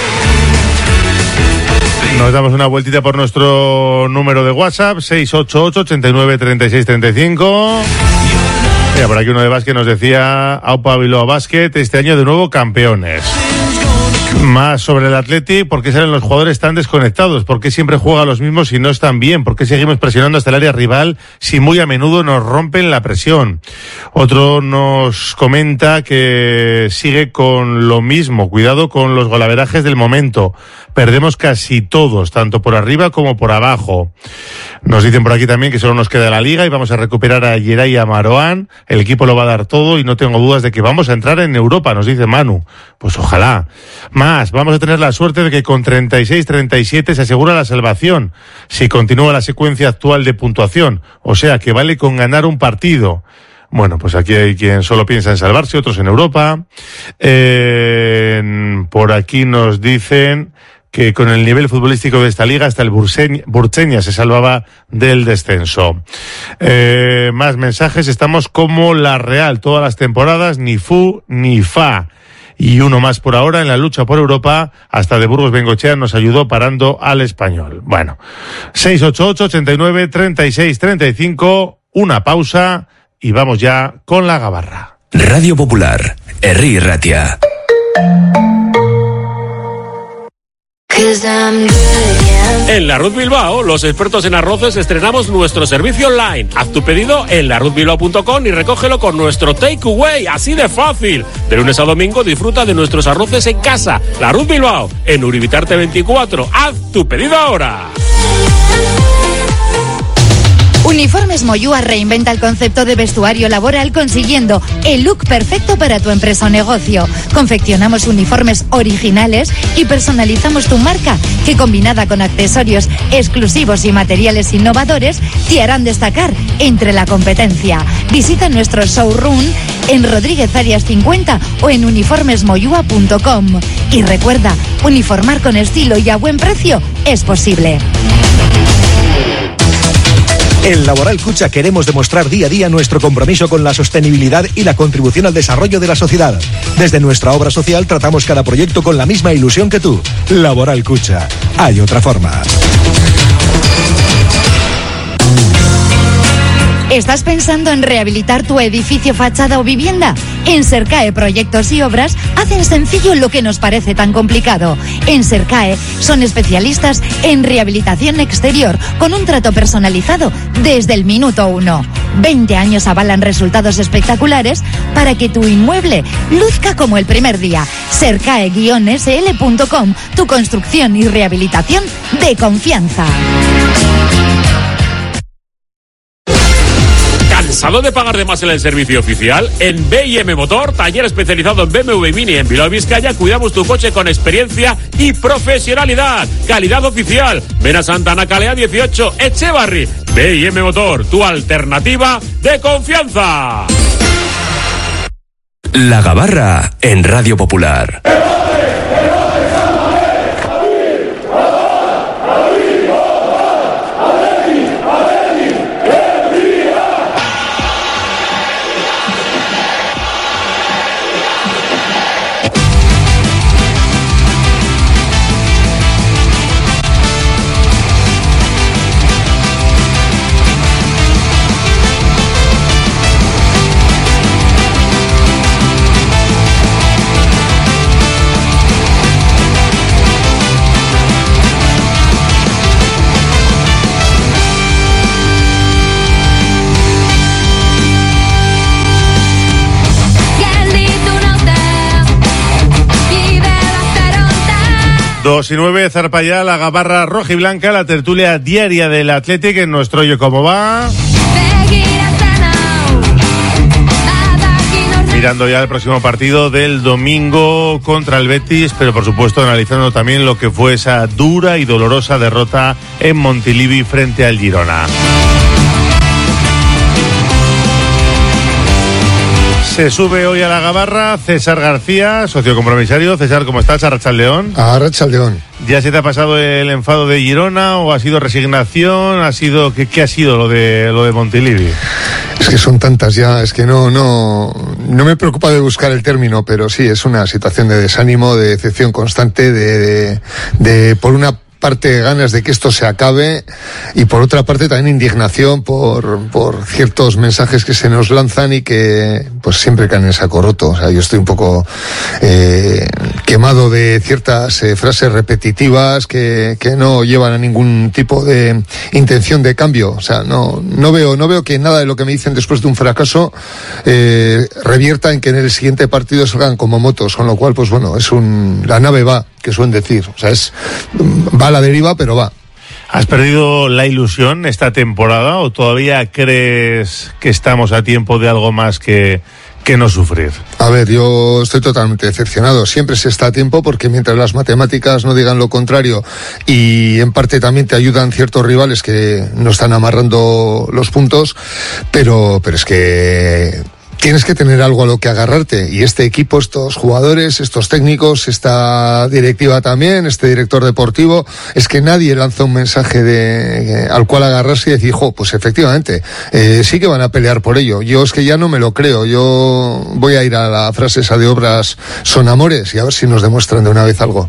Nos damos una vueltita por nuestro número de WhatsApp, seis ocho ocho, ochenta y nueve, treinta y seis, treinta y cinco. Mira, por aquí uno de básquet nos decía: Aupa Bilbao Basket, este año de nuevo campeones. Más sobre el Athletic: ¿por qué salen los jugadores tan desconectados? ¿Por qué siempre juegan los mismos si no están bien? ¿Por qué seguimos presionando hasta el área rival si muy a menudo nos rompen la presión? Otro nos comenta que sigue con lo mismo: cuidado con los golaverajes del momento, perdemos casi todos, tanto por arriba como por abajo. Nos dicen por aquí también que solo nos queda la Liga y vamos a recuperar a Yeray y a Maroán. El equipo lo va a dar todo y no tengo dudas de que vamos a entrar en Europa, nos dice Manu. Pues ojalá. Más, vamos a tener la suerte de que con treinta y seis treinta y siete se asegura la salvación, si continúa la secuencia actual de puntuación. O sea que vale con ganar un partido. Bueno, pues aquí hay quien solo piensa en salvarse, otros en Europa. Eh, por aquí nos dicen que con el nivel futbolístico de esta liga hasta el Burceña se salvaba del descenso. Eh, más mensajes: estamos como la Real, todas las temporadas, ni fu ni fa. Y uno más por ahora en la lucha por Europa, hasta de Burgos Bengochea nos ayudó parando al Español. Bueno, seis ocho ocho, ochenta y nueve, treinta y seis, treinta y cinco, una pausa y vamos ya con la gabarra. Radio Popular, Herri Ratia. En La Ruz Bilbao, los expertos en arroces, estrenamos nuestro servicio online. Haz tu pedido en la ruz bilbao punto com y recógelo con nuestro takeaway, así de fácil. De lunes a domingo disfruta de nuestros arroces en casa. La Ruz Bilbao, en Uribitarte veinticuatro. Haz tu pedido ahora. Uniformes Moyúa reinventa el concepto de vestuario laboral consiguiendo el look perfecto para tu empresa o negocio. Confeccionamos uniformes originales y personalizamos tu marca, que combinada con accesorios exclusivos y materiales innovadores te harán destacar entre la competencia. Visita nuestro showroom en Rodríguez Arias cincuenta o en uniformes moyúa punto com. Y recuerda, uniformar con estilo y a buen precio es posible. En Laboral Cucha queremos demostrar día a día nuestro compromiso con la sostenibilidad y la contribución al desarrollo de la sociedad. Desde nuestra obra social tratamos cada proyecto con la misma ilusión que tú. Laboral Cucha. Hay otra forma. ¿Estás pensando en rehabilitar tu edificio, fachada o vivienda? En Sercae Proyectos y Obras hacen sencillo lo que nos parece tan complicado. En Sercae son especialistas en rehabilitación exterior con un trato personalizado desde el minuto uno. veinte años avalan resultados espectaculares para que tu inmueble luzca como el primer día. Sercae guion ese ele punto com, tu construcción y rehabilitación de confianza. ¿Cansado de pagar de más en el servicio oficial? En B I M Motor, taller especializado en B M W Mini en Bilbao, Vizcaya, cuidamos tu coche con experiencia y profesionalidad. Calidad oficial. Ven a Santa Ana Calea dieciocho, Echevarri. B I M Motor, tu alternativa de confianza. La Gabarra en Radio Popular. Dos y nueve, zarpa ya la Gabarra roja y blanca, la tertulia diaria del Athletic en nuestro Oye Cómo Va. Mirando ya el próximo partido del domingo contra el Betis, pero por supuesto analizando también lo que fue esa dura y dolorosa derrota en Montilivi frente al Girona. Se sube hoy a la Gabarra César García, socio compromisario. César, ¿cómo estás? Arratsaldeón. Arratsaldeón. ¿Ya se te ha pasado el enfado de Girona o ha sido resignación? ¿Ha sido qué, qué ha sido lo de lo de Montilivi? Es que son tantas ya, es que no no no me preocupa de buscar el término, pero sí es una situación de desánimo, de decepción constante, de de, de por una parte ganas de que esto se acabe y por otra parte también indignación por por ciertos mensajes que se nos lanzan y que pues siempre caen en saco roto. O sea, yo estoy un poco eh, quemado de ciertas eh, frases repetitivas que que no llevan a ningún tipo de intención de cambio. O sea, no no veo no veo que nada de lo que me dicen después de un fracaso eh, revierta en que en el siguiente partido salgan como motos, con lo cual pues bueno, es un la nave va, que suelen decir. O sea, es va a la deriva, pero va. ¿Has perdido la ilusión esta temporada o todavía crees que estamos a tiempo de algo más que, que no sufrir? A ver, yo estoy totalmente decepcionado. Siempre se está a tiempo porque mientras las matemáticas no digan lo contrario y en parte también te ayudan ciertos rivales que no están amarrando los puntos, pero, pero es que tienes que tener algo a lo que agarrarte y este equipo, estos jugadores, estos técnicos, esta directiva también, este director deportivo, es que nadie lanza un mensaje de al cual agarrarse y decir, jo, pues efectivamente, eh, sí que van a pelear por ello. Yo es que ya no me lo creo, yo voy a ir a la frase esa de obras son amores y a ver si nos demuestran de una vez algo.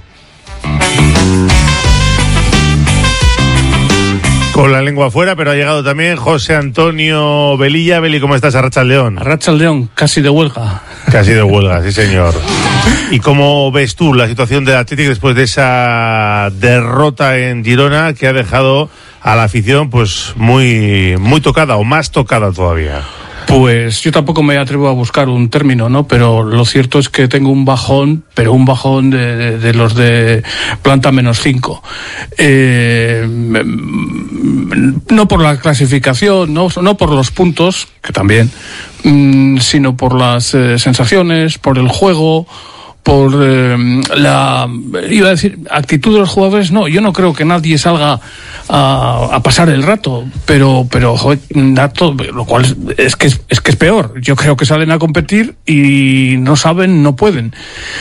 Con la lengua afuera, pero ha llegado también José Antonio Velilla. Beli, ¿cómo estás? Arratsaldeón. Arratsaldeón, casi de huelga. Casi de huelga, sí señor. ¿Y cómo ves tú la situación del Athletic después de esa derrota en Girona que ha dejado a la afición pues muy, muy tocada o más tocada todavía? Pues yo tampoco me atrevo a buscar un término, ¿no? Pero lo cierto es que tengo un bajón, pero un bajón de, de, de los de planta menos cinco. Eh, no por la clasificación, no, no por los puntos, que también, mmm, sino por las eh, sensaciones, por el juego, por eh, la, iba a decir, actitud de los jugadores. No, yo no creo que nadie salga a, a pasar el rato, pero, pero, joder, dato, lo cual es que es, es que es peor. Yo creo que salen a competir y no saben, no pueden.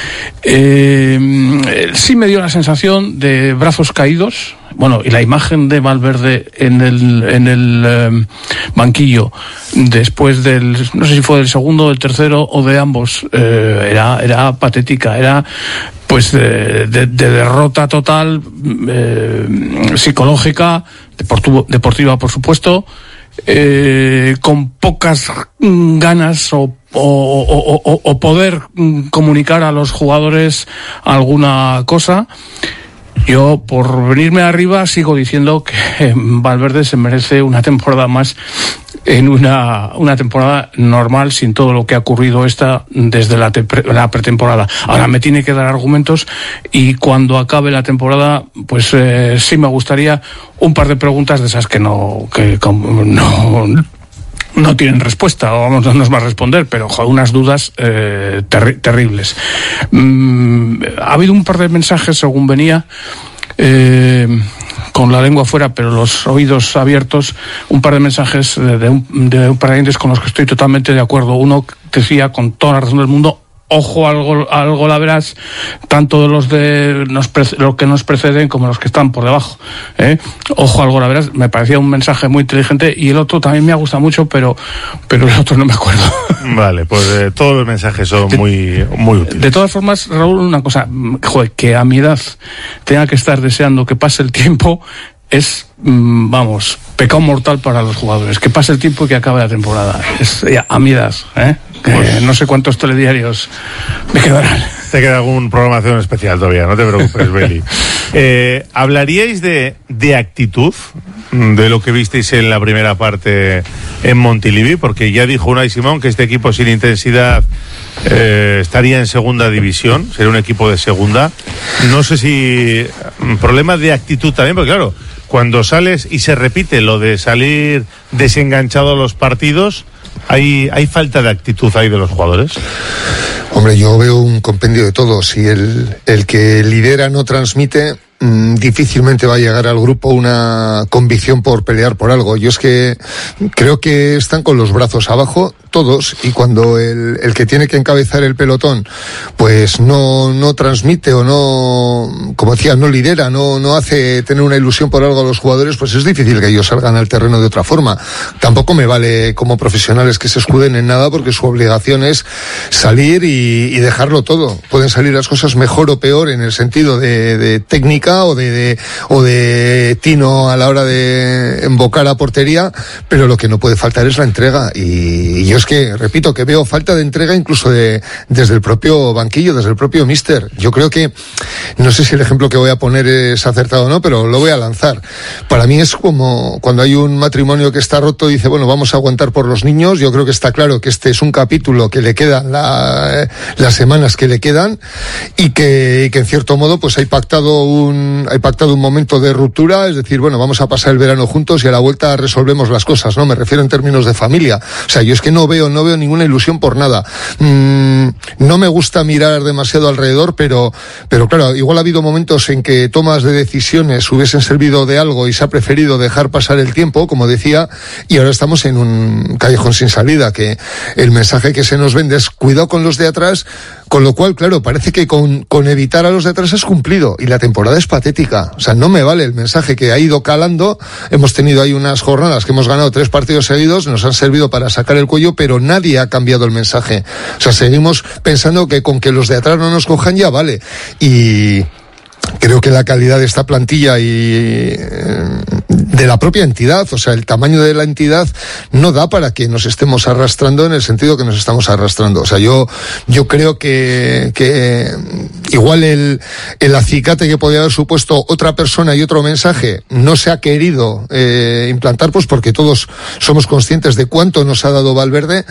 Eh, sí me dio la sensación de brazos caídos. Bueno, y la imagen de Valverde en el en el eh, banquillo después del, no sé si fue del segundo, del tercero o de ambos, eh, era era patética, era pues de, de, de derrota total, eh, psicológica, deportivo, deportiva por supuesto, eh, con pocas ganas o O, o, o, o poder comunicar a los jugadores alguna cosa. Yo, por venirme arriba, sigo diciendo que Valverde se merece una temporada más en una, una temporada normal, sin todo lo que ha ocurrido esta desde la, te, la pretemporada. Ahora me tiene que dar argumentos y cuando acabe la temporada, pues eh, sí me gustaría un par de preguntas de esas que no, que como, no, no tienen respuesta, o vamos, no nos va a responder, pero joder, unas dudas eh, terri- terribles. Mm, ha habido un par de mensajes, según venía, eh, con la lengua fuera, pero los oídos abiertos, un par de mensajes de, de, un, de un par de oyentes con los que estoy totalmente de acuerdo. Uno decía, con toda la razón del mundo, ojo al gol, al gol a verás, tanto de los de nos pre, los que nos preceden como los que están por debajo, ¿eh? Ojo al gol a verás, me parecía un mensaje muy inteligente, y el otro también me ha gustado mucho, pero pero el otro no me acuerdo. Vale, pues eh, todos los mensajes son de, muy, muy útiles. De todas formas, Raúl, una cosa, joder, que a mi edad tenga que estar deseando que pase el tiempo es, mmm, vamos, pecado mortal para los jugadores. Que pase el tiempo y que acabe la temporada. Es ya, a mi edad, ¿eh? Pues, no sé cuántos telediarios me quedarán. Te queda algún programación especial todavía, no te preocupes, Beli. Eh, ¿Hablaríais de, de actitud, de lo que visteis en la primera parte en Montilivi? Porque ya dijo Unai Simón que este equipo sin intensidad eh, estaría en segunda división, sería un equipo de segunda. No sé si problemas de actitud también, porque claro, cuando sales y se repite lo de salir desenganchado a los partidos, ¿hay, hay falta de actitud ahí de los jugadores? Hombre, yo veo un compendio de todo. Si el, el que lidera no transmite, mmm, difícilmente va a llegar al grupo una convicción por pelear por algo. Yo es que creo que están con los brazos abajo todos, y cuando el, el que tiene que encabezar el pelotón pues no, no transmite o no, como decía, no lidera, no, no hace tener una ilusión por algo a los jugadores, pues es difícil que ellos salgan al terreno de otra forma. Tampoco me vale como profesionales que se escuden en nada, porque su obligación es salir y, y dejarlo todo. Pueden salir las cosas mejor o peor en el sentido de, de técnica o de, de, o de tino a la hora de embocar a portería, pero lo que no puede faltar es la entrega, y, y yo es que, repito, que veo falta de entrega incluso de, desde el propio banquillo, desde el propio míster. Yo creo que, no sé si el ejemplo que voy a poner es acertado o no, pero lo voy a lanzar. Para mí es como cuando hay un matrimonio que está roto y dice, bueno, vamos a aguantar por los niños. Yo creo que está claro que este es un capítulo que le quedan la, eh, las semanas que le quedan, y que, y que en cierto modo pues hay pactado un, hay pactado un momento de ruptura, es decir, bueno, vamos a pasar el verano juntos y a la vuelta resolvemos las cosas, ¿no? Me refiero en términos de familia. O sea, yo es que no veo, no veo ninguna ilusión por nada. Mm, no me gusta mirar demasiado alrededor, pero, pero claro, igual ha habido momentos en que tomas de decisiones hubiesen servido de algo y se ha preferido dejar pasar el tiempo, como decía, y ahora estamos en un callejón sin salida, que el mensaje que se nos vende es cuidado con los de atrás, con lo cual, claro, parece que con, con evitar a los de atrás es cumplido, y la temporada es patética. O sea, no me vale el mensaje que ha ido calando. Hemos tenido ahí unas jornadas que hemos ganado tres partidos seguidos, nos han servido para sacar el cuello, pero nadie ha cambiado el mensaje. O sea, seguimos pensando que con que los de atrás no nos cojan ya vale. Y creo que la calidad de esta plantilla y eh, de la propia entidad, o sea, el tamaño de la entidad no da para que nos estemos arrastrando en el sentido que nos estamos arrastrando. O sea, yo yo creo que, que igual el, el acicate que podía haber supuesto otra persona y otro mensaje no se ha querido eh, implantar, pues porque todos somos conscientes de cuánto nos ha dado Valverde,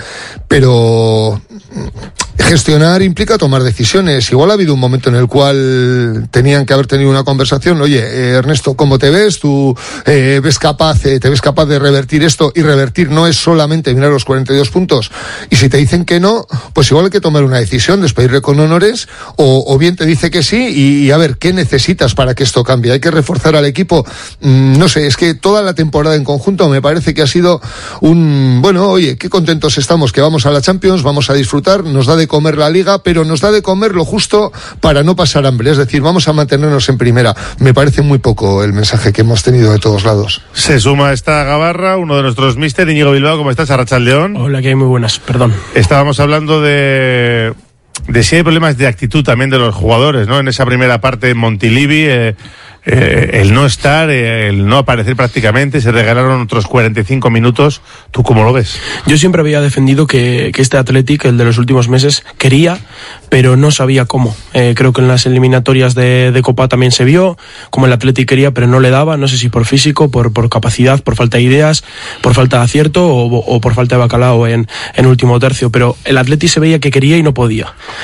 pero gestionar implica tomar decisiones. Igual ha habido un momento en el cual tenían que haber tenido una conversación. Oye, eh, Ernesto, ¿cómo te ves? ¿Tú eh, ves capaz, eh, te ves capaz de revertir esto? Y revertir no es solamente mirar los cuarenta y dos puntos. Y si te dicen que no, pues igual hay que tomar una decisión, despedirle con honores, o, o bien te dice que sí, y, y a ver, ¿qué necesitas para que esto cambie? Hay que reforzar al equipo. Mm, no sé, es que toda la temporada en conjunto me parece que ha sido un, bueno, oye, qué contentos estamos que vamos a la Champions, vamos a disfrutar, nos da de comer la Liga, pero nos da de comer lo justo para no pasar hambre, es decir, vamos a mantenernos en primera. Me parece muy poco el mensaje que hemos tenido de todos lados. Se suma a esta gabarra uno de nuestros míster, Íñigo Bilbao. ¿Cómo estás? Arratsaldeón. Hola, que hay muy buenas, perdón. Estábamos hablando de de si hay problemas de actitud también de los jugadores, ¿no? En esa primera parte en Montilivi, eh, eh, el no estar, eh, el no aparecer prácticamente, se regalaron otros cuarenta y cinco minutos. ¿Tú cómo lo ves? Yo siempre había defendido que, que este Athletic, el de los últimos meses, quería, pero no sabía cómo. Eh, creo que en las eliminatorias de, de Copa también se vio como el Athletic quería, pero no le daba, no sé si por físico, por, por capacidad, por falta de ideas, por falta de acierto o, o por falta de bacalao en, en último tercio, pero el Athletic se veía que quería y no podía.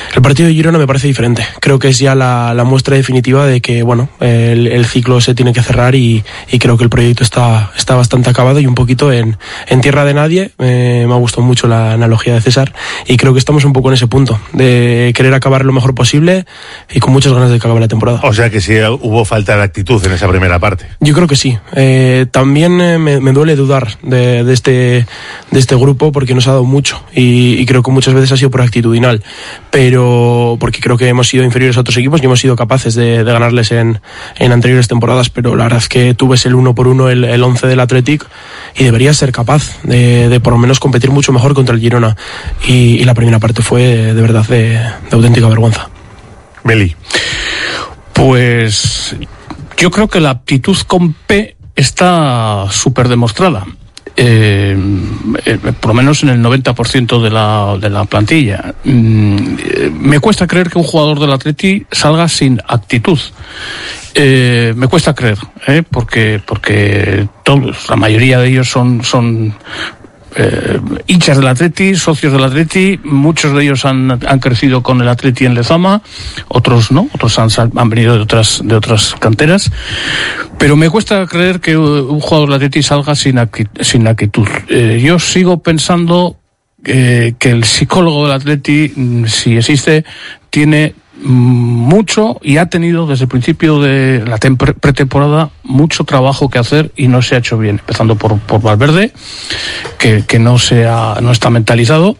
El partido de Girona me parece diferente. Creo que es ya la, la muestra definitiva de que, bueno, el, el ciclo se tiene que cerrar y, y creo que el proyecto está, está bastante acabado y un poquito en, en tierra de nadie. Eh, me ha gustado mucho la analogía de César y creo que estamos un poco en ese punto de querer acabar lo mejor posible y con muchas ganas de que acabe la temporada. O sea que sí hubo falta de actitud en esa primera parte. Yo creo que sí. Eh, también eh, me, me duele dudar de, de, este, de este grupo porque nos ha dado mucho y, y creo que muchas veces ha sido por actitudinal, pero porque creo que hemos sido inferiores a otros equipos y hemos sido capaces de, de ganarles en, en anteriores temporadas, pero la verdad es que tú ves el uno por uno el, el once del Athletic y deberías ser capaz de, de por lo menos competir mucho mejor contra el Girona y, y la primera parte fue de verdad de, de auténtica vergüenza. Meli. Pues yo creo que la aptitud con P está súper demostrada. Eh, eh, por lo menos en el noventa por ciento de la, de la plantilla. Mm, eh, me cuesta creer que un jugador del Atleti salga sin actitud. Eh, me cuesta creer, eh, porque, porque todos, la mayoría de ellos son, son Eh, hinchas del Atleti, socios del Atleti, muchos de ellos han, han crecido con el Atleti en Lezama, otros no, otros han, han venido de otras, de otras canteras, pero me cuesta creer que un jugador del Atleti salga sin, sin actitud. Eh, yo sigo pensando eh, que el psicólogo del Atleti, si existe, tiene mucho y ha tenido desde el principio de la pretemporada mucho trabajo que hacer y no se ha hecho bien, empezando por, por Valverde, que, que no se ha, no está mentalizado.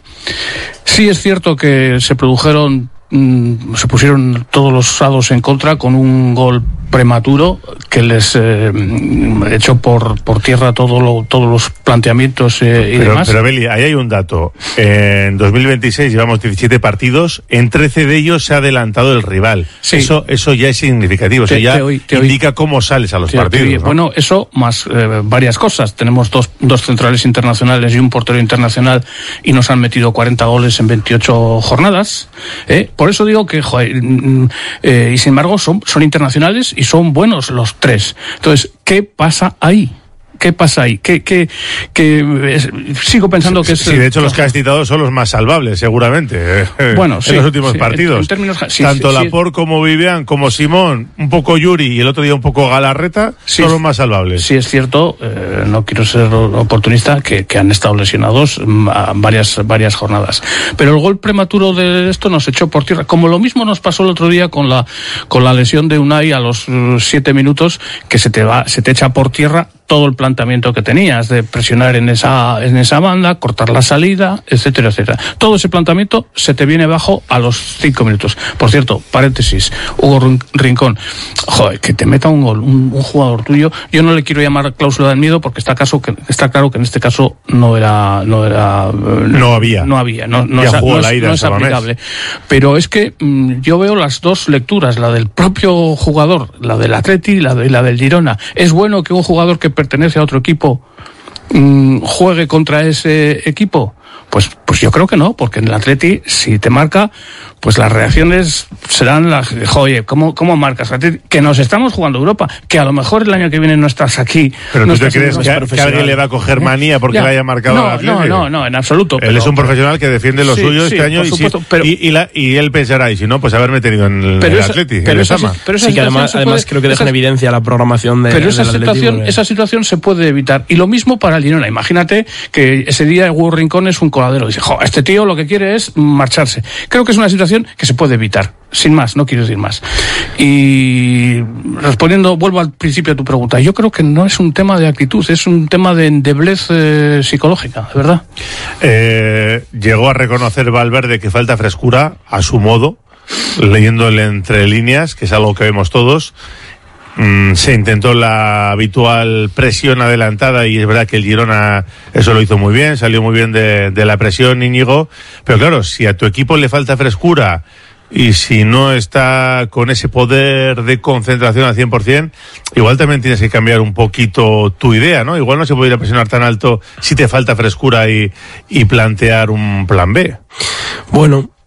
Sí es cierto que se produjeron mmm, se pusieron todos los hados en contra con un gol prematuro que les eh, echó por, por tierra todo lo, todos los planteamientos eh, y pero, demás. Pero Beli, ahí hay un dato. En dos mil veintiséis llevamos diecisiete partidos, en trece de ellos se ha adelantado el rival. Sí. Eso, eso ya es significativo, te, o sea, ya te oí, te indica oí. Cómo sales a los te, partidos. Te ¿no? Bueno, eso más eh, varias cosas. Tenemos dos, dos centrales internacionales y un portero internacional y nos han metido cuarenta goles en veintiocho jornadas. ¿eh? Por eso digo que, joder, eh, y sin embargo son, son internacionales y son buenos los tres. Entonces, ¿qué pasa ahí? ¿Qué pasa ahí? ¿Qué, qué, qué, es, sigo pensando que es... Sí, de hecho los que has citado son los más salvables, seguramente. Bueno, en sí, los últimos sí, partidos. En, en términos, sí, Tanto sí, Laporte sí. como Vivian, como Simón, un poco Yuri y el otro día un poco Galarreta, sí, son los más salvables. Sí, es cierto, eh, no quiero ser oportunista, que, que han estado lesionados varias, varias jornadas. Pero el gol prematuro de esto nos echó por tierra, como lo mismo nos pasó el otro día con la, con la lesión de Unai a los uh, siete minutos, que se te va, se te echa por tierra todo el planteamiento que tenías de presionar en esa en esa banda, cortar la salida, etcétera, etcétera. Todo ese planteamiento se te viene bajo a los cinco minutos. Por cierto, paréntesis, Hugo Rincón, joder, que te meta un gol, un, un jugador tuyo, yo no le quiero llamar cláusula del miedo porque está caso que está claro que en este caso no era no era no había no había no no, es, no, es, no es aplicable. Pero es que mmm, yo veo las dos lecturas, la del propio jugador, la del Atleti y la, de, la del Girona. Es bueno que un jugador que pertenece a otro equipo mmm, juegue contra ese equipo. Pues, pues yo creo que no, porque en el Atleti, si te marca, pues las reacciones serán las, oye, ¿cómo, cómo marcas? Que nos estamos jugando Europa, que a lo mejor el año que viene no estás aquí. Pero no tú te crees que, que alguien le va a coger manía porque ya. le haya marcado no, al Atleti. No, no, no, en absoluto. Él pero, es un profesional que defiende lo sí, suyo sí, este año supuesto, y, si, pero, y, y, la, y él pensará, y si no, pues haberme tenido en el, pero el esa, Atleti, pero en esa, Lezama. Pero esa sí, que además, puede, además creo que deja en evidencia la programación de Pero esa del situación, Atleti, esa situación se puede evitar. Y lo mismo para el Girona. Imagínate que ese día Hugo Rincón es un coladero. Dice, jo, este tío lo que quiere es marcharse. Creo que es una situación que se puede evitar. Sin más, no quiero decir más. Y respondiendo, vuelvo al principio de tu pregunta, yo creo que no es un tema de actitud, es un tema de endeblez eh, psicológica, de verdad. Eh, llegó a reconocer Valverde que falta frescura a su modo, leyéndole entre líneas, que es algo que vemos todos. Mm, se intentó la habitual presión adelantada y es verdad que el Girona eso lo hizo muy bien, salió muy bien de, de la presión, Íñigo, pero claro, si a tu equipo le falta frescura y si no está con ese poder de concentración al cien por ciento, igual también tienes que cambiar un poquito tu idea, ¿no? Igual no se puede ir a presionar tan alto si te falta frescura y, y plantear un plan B. Bueno,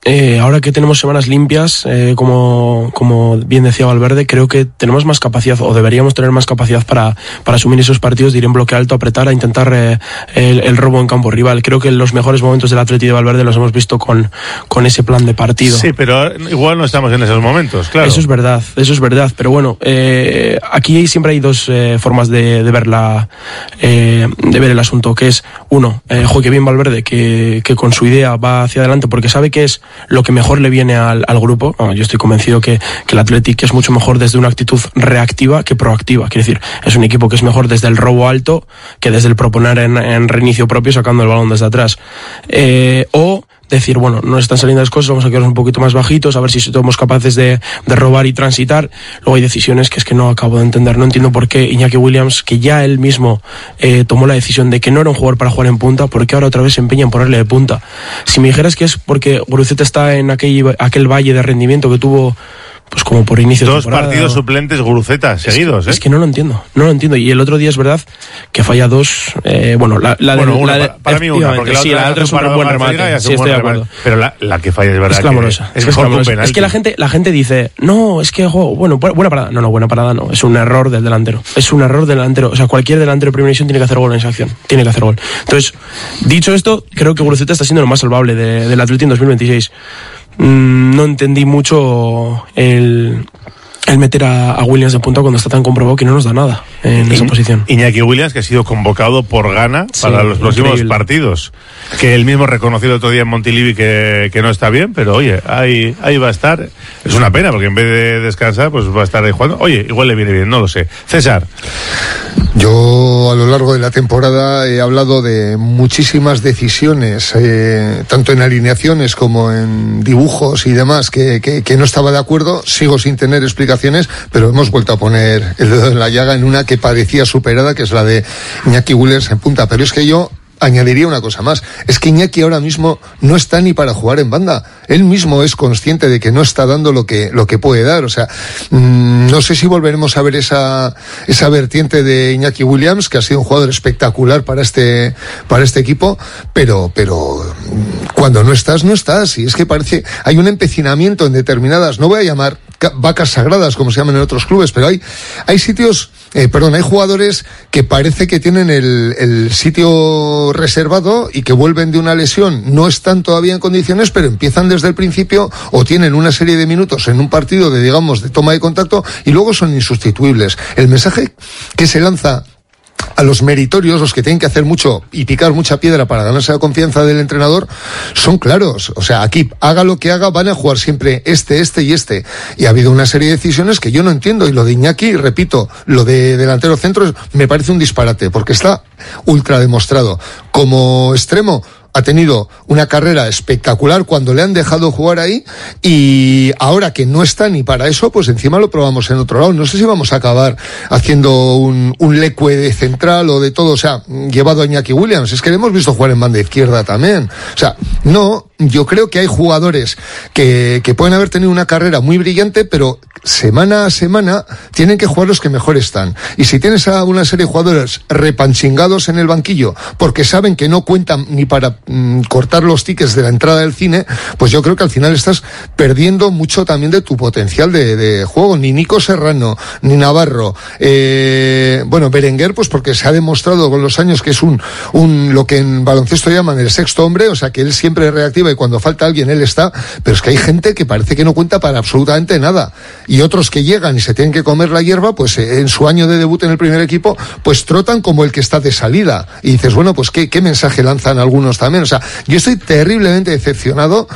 eh, ahora que tenemos semanas limpias, eh, como, como bien decía Valverde, creo que tenemos más capacidad, o deberíamos tener más capacidad para, para asumir esos partidos, de ir en bloque alto, apretar, a intentar eh, el, el robo en campo rival. Creo que los mejores momentos del Atleti de Valverde los hemos visto con, con ese plan de partido. Sí, pero igual no estamos en esos momentos, claro. Eso es verdad, eso es verdad, pero bueno, eh, aquí siempre hay dos eh, formas de, de ver la, eh, de ver el asunto, que es, uno, eh, jo, que bien Valverde, que, que con su idea va hacia adelante, porque sabe que es lo que mejor le viene al, al grupo. No, yo estoy convencido que, que el Athletic es mucho mejor desde una actitud reactiva que proactiva. Quiere decir, es un equipo que es mejor desde el robo alto que desde el proponer en, en reinicio propio, sacando el balón desde atrás. Eh, o decir, bueno, no están saliendo las cosas, vamos a quedarnos un poquito más bajitos, a ver si somos capaces de, de robar y transitar. Luego hay decisiones que es que no acabo de entender. No entiendo por qué Iñaki Williams, que ya él mismo eh, tomó la decisión de que no era un jugador para jugar en punta, ¿por qué ahora otra vez se empeña en ponerle de punta? Si me dijeras que es porque Guruceta está en aquel, aquel valle de rendimiento que tuvo, pues como por inicio Dos de temporada. partidos suplentes Guruceta seguidos, es, ¿eh? Es que no lo entiendo, no lo entiendo. Y el otro día es verdad que falla dos, eh, bueno, la, la bueno, de, una, la de, para, para mí una, porque la sí, otra, la otra es un buen remate, sí, estoy de acuerdo. Pero la, la que falla es verdad, es clamorosa, que es, es, mejor clamorosa. Que un penalti. Es que la gente, la gente dice, no, es que, jo, bueno, buena parada, no, no, buena parada no, es un error del delantero, es un error del delantero, o sea, cualquier delantero de primera división tiene que hacer gol en esa acción, tiene que hacer gol. Entonces, dicho esto, creo que Guruceta está siendo lo más salvable de, del Atleti en dos mil veintiséis. Mm, no entendí mucho el... el meter a, a Williams de punta cuando está tan comprobado que no nos da nada en esa posición. Iñaki Williams, que ha sido convocado por Ghana sí, para los próximos increíble. partidos, que él mismo reconoció el otro día en Montilivi que, que no está bien, pero oye, ahí, ahí va a estar. Es una pena, porque en vez de descansar, pues va a estar ahí jugando. Oye, igual le viene bien, no lo sé. César. Yo a lo largo de la temporada he hablado de muchísimas decisiones, eh, tanto en alineaciones como en dibujos y demás, que, que, que no estaba de acuerdo. Sigo sin tener explicaciones, pero hemos vuelto a poner el dedo en la llaga en una que parecía superada, que es la de Iñaki Williams en punta. Pero es que yo añadiría una cosa más, es que Iñaki ahora mismo no está ni para jugar en banda. Él mismo es consciente de que no está dando lo que lo que puede dar. O sea, mmm, no sé si volveremos a ver esa esa vertiente de Iñaki Williams, que ha sido un jugador espectacular para este para este equipo, pero pero cuando no estás, no estás. Y es que parece, hay un empecinamiento en determinadas, no voy a llamar vacas sagradas como se llaman en otros clubes, pero hay hay sitios, eh, perdón, hay jugadores que parece que tienen el, el sitio reservado y que vuelven de una lesión, no están todavía en condiciones, pero empiezan desde el principio o tienen una serie de minutos en un partido de, digamos, de toma de contacto y luego son insustituibles. El mensaje que se lanza a los meritorios, los que tienen que hacer mucho y picar mucha piedra para ganarse la confianza del entrenador, son claros. O sea, aquí, haga lo que haga, van a jugar siempre este, este y este. Y ha habido una serie de decisiones que yo no entiendo. Y lo de Iñaki, repito, lo de delantero centro me parece un disparate, porque está ultra demostrado. Como extremo, ha tenido una carrera espectacular cuando le han dejado jugar ahí, y ahora que no está ni para eso, pues encima lo probamos en otro lado. No sé si vamos a acabar haciendo un, un Leque de central o de todo, o sea, llevado a Iñaki Williams. Es que le hemos visto jugar en banda izquierda también. O sea, no, yo creo que hay jugadores que, que pueden haber tenido una carrera muy brillante, pero semana a semana tienen que jugar los que mejor están. Y si tienes a una serie de jugadores repanchingados en el banquillo porque saben que no cuentan ni para mm, cortar los tickets de la entrada del cine, pues yo creo que al final estás perdiendo mucho también de tu potencial de, de juego. Ni Nico Serrano, ni Navarro, eh, bueno, Berenguer, pues porque se ha demostrado con los años que es un, un lo que en baloncesto llaman el sexto hombre, o sea que él siempre es reactivo y cuando falta alguien él está, pero es que hay gente que parece que no cuenta para absolutamente nada. Y otros que llegan y se tienen que comer la hierba, pues eh, en su año de debut en el primer equipo, pues trotan como el que está de salida. Y dices, bueno, pues qué, qué mensaje lanzan algunos también. O sea, yo estoy terriblemente decepcionado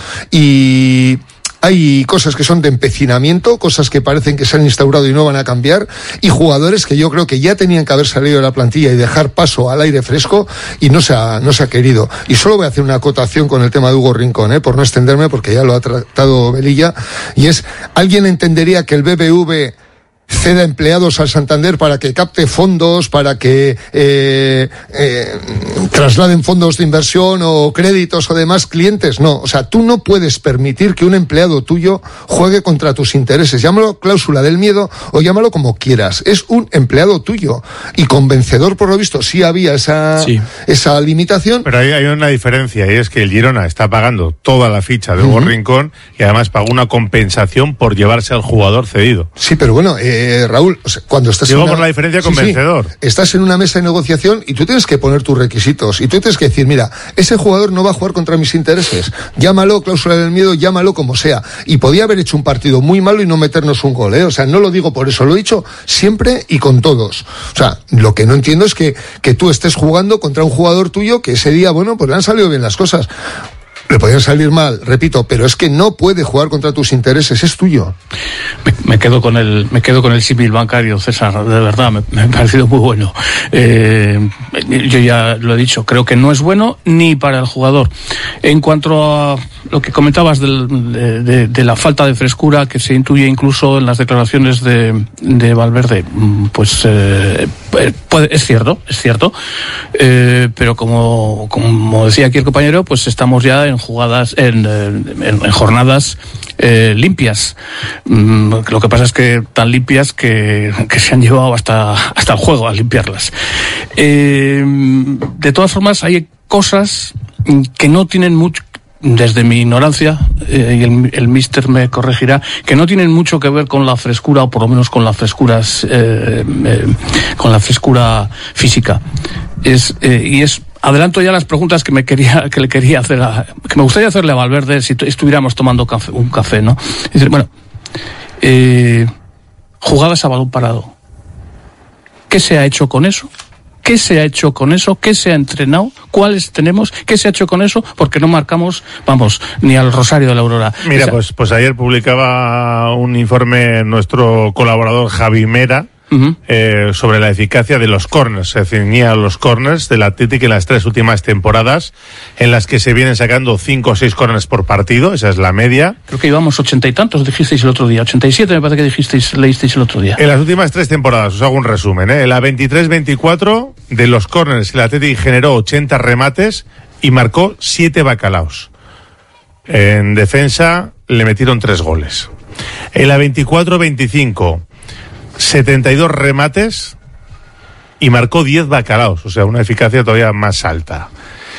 y hay cosas que son de empecinamiento, cosas que parecen que se han instaurado y no van a cambiar, y jugadores que yo creo que ya tenían que haber salido de la plantilla y dejar paso al aire fresco, y no se ha, no se ha querido. Y solo voy a hacer una acotación con el tema de Hugo Rincón, ¿eh? por no extenderme, porque ya lo ha tratado Velilla, y es, ¿alguien entendería que el B B V ceda empleados al Santander para que capte fondos, para que eh, eh, trasladen fondos de inversión o créditos o demás clientes. No, o sea, tú no puedes permitir que un empleado tuyo juegue contra tus intereses. Llámalo cláusula del miedo o llámalo como quieras. Es un empleado tuyo. Y con Vencedor, por lo visto, sí había esa, sí. esa limitación. Pero ahí hay una diferencia, y es que el Girona está pagando toda la ficha de Hugo uh-huh. Rincón y además pagó una compensación por llevarse al jugador cedido. Sí, pero bueno, eh, Raúl, o sea, cuando estás Digo en una... por la diferencia con sí, Vencedor. Sí, estás en una mesa de negociación y tú tienes que poner tus requisitos y tú tienes que decir, mira, ese jugador no va a jugar contra mis intereses. Llámalo cláusula del miedo, llámalo como sea. Y podía haber hecho un partido muy malo y no meternos un gol, ¿eh? O sea, no lo digo por eso, lo he dicho siempre y con todos. O sea, lo que no entiendo es que, que tú estés jugando contra un jugador tuyo que ese día, bueno, pues le han salido bien las cosas. Le podían salir mal, repito, pero es que no puede jugar contra tus intereses, es tuyo. Me, me quedo con el, me quedo con el símil bancario, César, de verdad, me, me ha parecido muy bueno. Eh, yo ya lo he dicho, creo que no es bueno ni para el jugador. En cuanto a lo que comentabas del, de, de, de la falta de frescura que se intuye incluso en las declaraciones de, de Valverde, pues eh, puede, es cierto, es cierto, eh, pero como, como decía aquí el compañero, pues estamos ya en jugadas, en, en, en jornadas eh, limpias. Mm, lo que pasa es que tan limpias que, que se han llevado hasta, hasta el juego a limpiarlas. Eh, de todas formas, hay cosas que no tienen mucho, desde mi ignorancia, eh, y el, el míster me corregirá, que no tienen mucho que ver con la frescura, o por lo menos con la frescura, eh, eh, con la frescura física. Es, eh, y es Adelanto ya las preguntas que me quería, que le quería hacer a, que me gustaría hacerle a Valverde si t- estuviéramos tomando café, un café, ¿no? Es decir, bueno, eh, jugadas a balón parado. ¿Qué se ha hecho con eso? ¿Qué se ha hecho con eso? ¿Qué se ha entrenado? ¿Cuáles tenemos? ¿Qué se ha hecho con eso? Porque no marcamos, vamos, ni al Rosario de la Aurora. Mira, Esa... pues, pues ayer publicaba un informe nuestro colaborador Javi Mera, Uh-huh. Eh, sobre la eficacia de los corners. Se ceñía a los corners del Athletic en las tres últimas temporadas, en las que se vienen sacando cinco o seis corners por partido. Esa es la media. Creo que íbamos ochenta y tantos, dijisteis el otro día. ochenta y siete me parece que dijisteis, leísteis el otro día. En las últimas tres temporadas, os hago un resumen, ¿eh? En la veintitrés veinticuatro, de los corners, el Athletic generó ochenta remates y marcó siete bacalaos. En defensa le metieron tres goles. En la veinticuatro veinticinco, setenta y dos remates y marcó diez bacalaos, o sea, una eficacia todavía más alta.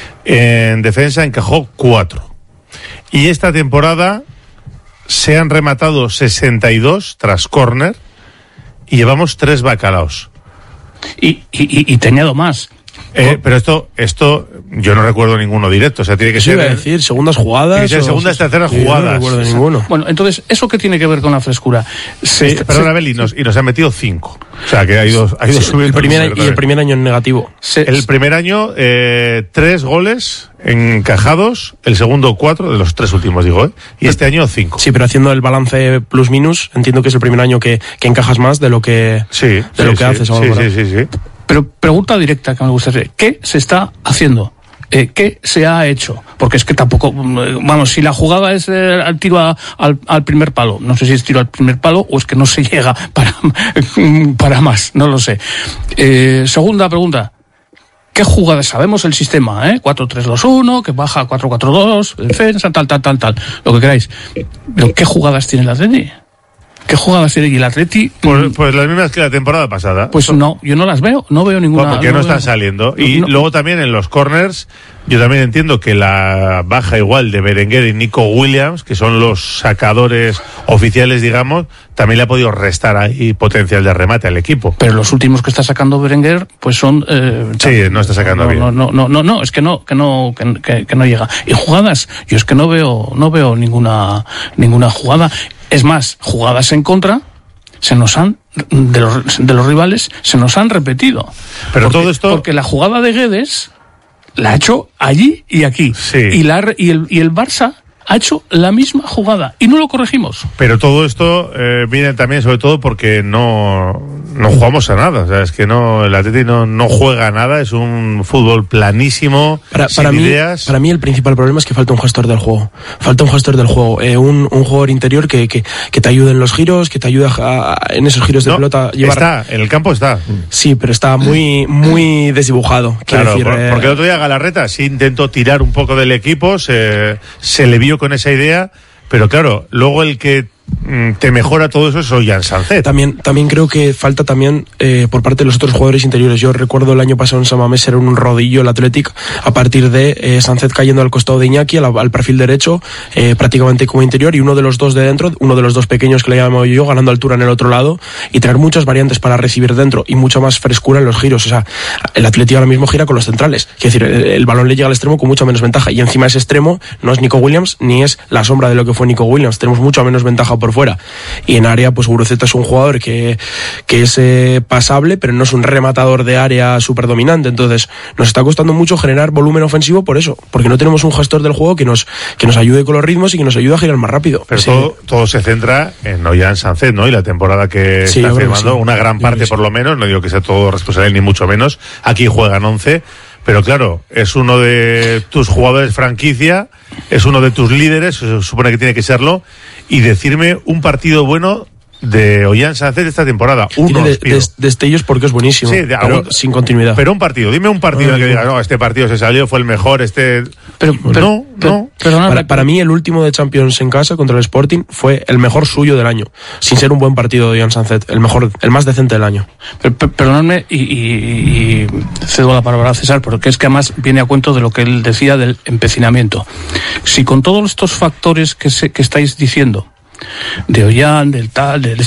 En defensa encajó cuatro. Y esta temporada se han rematado sesenta y dos tras córner y llevamos tres bacalaos. Y, y, y te añado más. Eh, pero esto, esto, yo no recuerdo ninguno directo, o sea, tiene que sí, ser... iba a decir, segundas jugadas... Tiene que ser segundas, o... terceras sí, jugadas. No recuerdo ninguno. Bueno, entonces, ¿eso qué tiene que ver con la frescura? Se, se, perdón, Abel, y nos, y nos han metido cinco. O sea, que ha ido, ha ido sí, subiendo. El primer, y el primer año en negativo. Se, el primer año, eh, tres goles encajados, el segundo cuatro, de los tres últimos, digo, ¿eh? Y este año cinco. Sí, pero haciendo el balance plus-minus, entiendo que es el primer año que, que encajas más de lo que, sí, de sí, lo que sí, haces. Sí, sí, sí, sí. Pero pregunta directa que me gustaría hacer. ¿Qué se está haciendo? Eh, ¿Qué se ha hecho? Porque es que tampoco, vamos, si la jugada es eh, al tiro a, al, al primer palo, no sé si es tiro al primer palo o es que no se llega para, para más, no lo sé. Eh, segunda pregunta. ¿Qué jugadas? Sabemos el sistema, ¿eh? cuatro tres dos uno, que baja a cuatro cuatro dos, defensa, tal, tal, tal, tal, lo que queráis. Pero ¿qué jugadas tiene el Atleti? ¿Qué jugadas tiene el Atleti? Pues, pues las mismas que la temporada pasada. Pues no, yo no las veo, no veo ninguna. Porque no, no están veo... saliendo. Y no, no. Luego también en los corners, yo también entiendo que la baja igual de Berenguer y Nico Williams, que son los sacadores oficiales, digamos, también le ha podido restar ahí potencial de remate al equipo. Pero los últimos que está sacando Berenguer, pues son... Eh, sí, no está sacando no, bien. No, no, no, no, no, es que no, que no, que, que, que no llega. Y jugadas, yo es que no veo, no veo ninguna, ninguna jugada. Es más, jugadas en contra se nos han de los, de los rivales se nos han repetido. Pero porque, todo esto porque la jugada de Guedes la ha hecho allí y aquí. Sí. Y la y el y el Barça ha hecho la misma jugada y no lo corregimos. Pero todo esto eh, viene también sobre todo porque no no jugamos a nada. O sea, es que no, el Atleti no, no juega a nada, es un fútbol planísimo, para, sin para ideas. Mí, para mí el principal problema es que falta un gestor del juego. Falta un gestor del juego, eh, un, un jugador interior que, que, que te ayude en los giros, que te ayude a, a, en esos giros de no, pelota a llevar. Está, en el campo está. Sí, pero está muy, muy desdibujado. Claro, decir, por, eh... porque el otro día Galarreta sí intentó tirar un poco del equipo, se, se le vio con esa idea, pero claro, luego el que te mejora todo eso es Ollán Sánchez. También, también creo que falta también eh, por parte de los otros jugadores interiores. Yo recuerdo el año pasado en San Mamés era un rodillo el Athletic a partir de eh, Sánchez cayendo al costado de Iñaki, al, al perfil derecho, eh, prácticamente como interior, y uno de los dos de dentro, uno de los dos pequeños que le llamo yo, ganando altura en el otro lado, y tener muchas variantes para recibir dentro y mucha más frescura en los giros. O sea, el Athletic ahora mismo gira con los centrales. Quiero decir, el, el balón le llega al extremo con mucha menos ventaja, y encima ese extremo no es Nico Williams ni es la sombra de lo que fue Nico Williams. Tenemos mucha menos ventaja por fuera. Y en área, pues Guruceta es un jugador que, que es eh, pasable, pero no es un rematador de área súper dominante. Entonces, nos está costando mucho generar volumen ofensivo por eso, porque no tenemos un gestor del juego que nos, que nos ayude con los ritmos y que nos ayude a girar más rápido. Pero sí. todo, todo se centra en Ollán Sánchez, ¿no? Y la temporada que sí, está firmando, sí. una gran parte sí. por lo menos, no digo que sea todo responsable ni mucho menos. Aquí juegan once. Pero claro, es uno de tus jugadores franquicia, es uno de tus líderes, se supone que tiene que serlo, y decirme un partido bueno de Ollán Sánchez esta temporada. Uno, de, de, destellos porque es buenísimo, sí, de, pero algún, sin continuidad. Pero un partido, dime un partido uh, que digas, no, este partido se salió, fue el mejor, este... Pero, pero no, pero, no. Pero, para, para mí el último de Champions en casa contra el Sporting fue el mejor suyo del año, sin ser un buen partido de Ollán Sánchez, el mejor, el más decente del año. Pero, pero, perdonadme y, y, y cedo la palabra a César, porque es que además viene a cuento de lo que él decía del empecinamiento. Si con todos estos factores que, se, que estáis diciendo, de Ollán, del tal, del...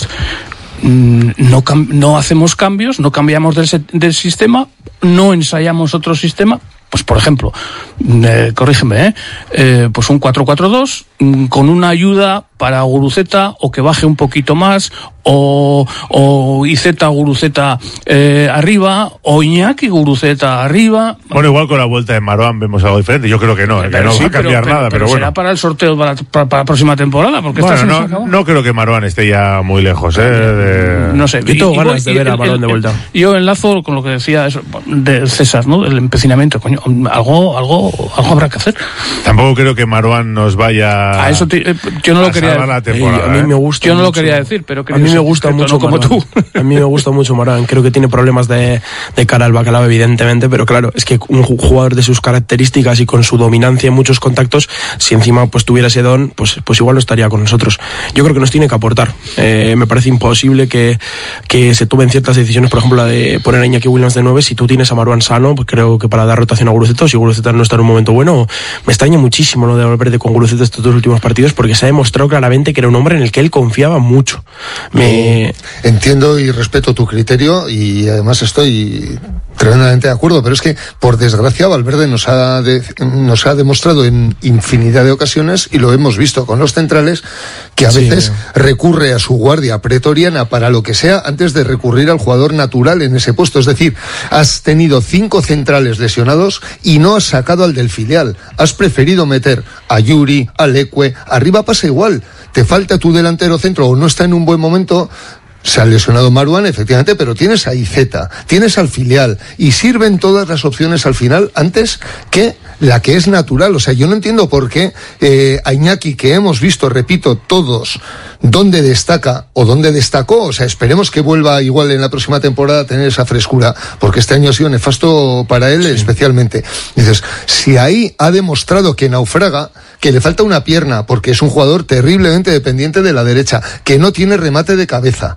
No, no hacemos cambios, no cambiamos del, del sistema, no ensayamos otro sistema. Pues por ejemplo, eh, corrígeme, ¿eh? Eh, pues un cuatro cuatro dos con una ayuda para Guruceta, o que baje un poquito más, o, o Izeta Guruceta eh, arriba, o Iñaki Guruceta arriba. Bueno, igual con la vuelta de Marouane vemos algo diferente. Yo creo que no, que no sí, va a cambiar pero, nada, pero, pero bueno. Será para el sorteo para, para, para la próxima temporada, porque bueno, esta no, no, no creo que Marouane esté ya muy lejos, ¿eh? De... No sé. Yo tengo y, ganas y, de ver el, a Balón de vuelta. El, yo enlazo con lo que decía eso, de César, ¿no? El empecinamiento, coño, algo, algo, algo habrá que hacer. Tampoco creo que Marouane nos vaya a eso te, eh, yo no lo quería la temporada, a mí me gusta yo no mucho. lo quería decir, pero a mí me gusta mucho no como tú. A mí me gusta mucho Marouane. Creo que tiene problemas de, de cara al bacalao, evidentemente, pero claro, es que un jugador de sus características y con su dominancia en muchos contactos, si encima pues tuviera ese don, pues, pues igual no estaría con nosotros. Yo creo que nos tiene que aportar. Eh, me parece imposible que, que se tomen ciertas decisiones, por ejemplo, la de poner a Iñaki Williams de nueve. Si tú tienes a Marouane sano, pues creo que para dar rotación a Guruceta, si Guruceta no está en un momento bueno, me extraña muchísimo lo de Valverde con Guruceta estos dos últimos partidos, porque se ha demostrado claramente que era un hombre en el que él confiaba mucho. Me... Entiendo y respeto tu criterio, y además estoy tremendamente de acuerdo, pero es que por desgracia Valverde nos ha de, nos ha demostrado en infinidad de ocasiones, y lo hemos visto con los centrales, que a sí, veces eh. recurre a su guardia pretoriana para lo que sea antes de recurrir al jugador natural en ese puesto. Es decir, has tenido cinco centrales lesionados y no has sacado al del filial, has preferido meter a Yuri, a Leque, arriba pasa igual, te falta tu delantero centro o no está en un buen momento. Se ha lesionado Marouane, efectivamente, pero tienes a Izeta, tienes al filial, y sirven todas las opciones al final antes que la que es natural. O sea, yo no entiendo por qué eh, a Iñaki, que hemos visto, repito, todos, dónde destaca o dónde destacó. O sea, esperemos que vuelva igual en la próxima temporada a tener esa frescura, porque este año ha sido nefasto para él, sí. especialmente. Dices, si ahí ha demostrado que naufraga, que le falta una pierna, porque es un jugador terriblemente dependiente de la derecha, que no tiene remate de cabeza,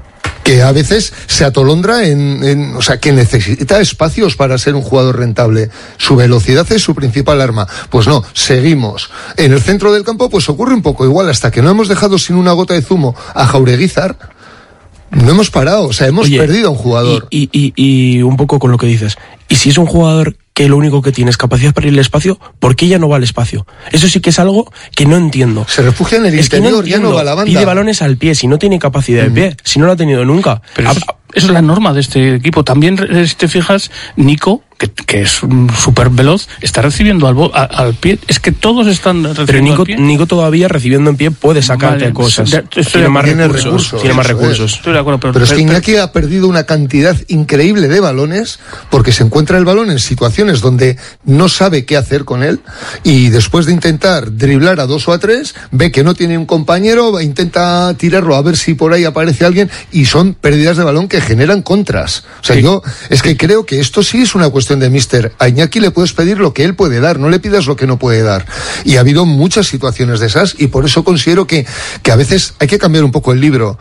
que a veces se atolondra en, en, o sea, que necesita espacios para ser un jugador rentable. Su velocidad es su principal arma. Pues no, seguimos. En el centro del campo, pues ocurre un poco igual, hasta que no hemos dejado sin una gota de zumo a Jaureguizar, no hemos parado, o sea, hemos Oye, perdido a un jugador. Y, y, y, y un poco con lo que dices, y si es un jugador que lo único que tiene es capacidad para ir al espacio, ¿por qué ya no va al espacio? Eso sí que es algo que no entiendo. Se refugia en el es interior, que no ya no va a la banda. Pide balones al pie, si no tiene capacidad de pie, si no lo ha tenido nunca. Pero a, eso, Esa es la norma de este equipo. También, si te fijas, Nico, que, que es súper veloz, está recibiendo al, bo, a, al pie. Es que todos están recibiendo Pero Nico, al pie. Nico todavía recibiendo en pie puede sacarte Vale, cosas. de, estoy tiene de más tiene recursos. recursos, Tiene más eso recursos. es. Estoy de acuerdo, pero, Pero es que pero- Iñaki ha perdido una cantidad increíble de balones porque se encuentra el balón en situaciones donde no sabe qué hacer con él y después de intentar driblar a dos o a tres, ve que no tiene un compañero, intenta tirarlo a ver si por ahí aparece alguien y son pérdidas de balón que generan contras. O sea, Sí. yo es que creo que esto sí es una cuestión de míster. A Iñaki le puedes pedir lo que él puede dar, no le pidas lo que no puede dar. Y ha habido muchas situaciones de esas y por eso considero que, que a veces hay que cambiar un poco el libro.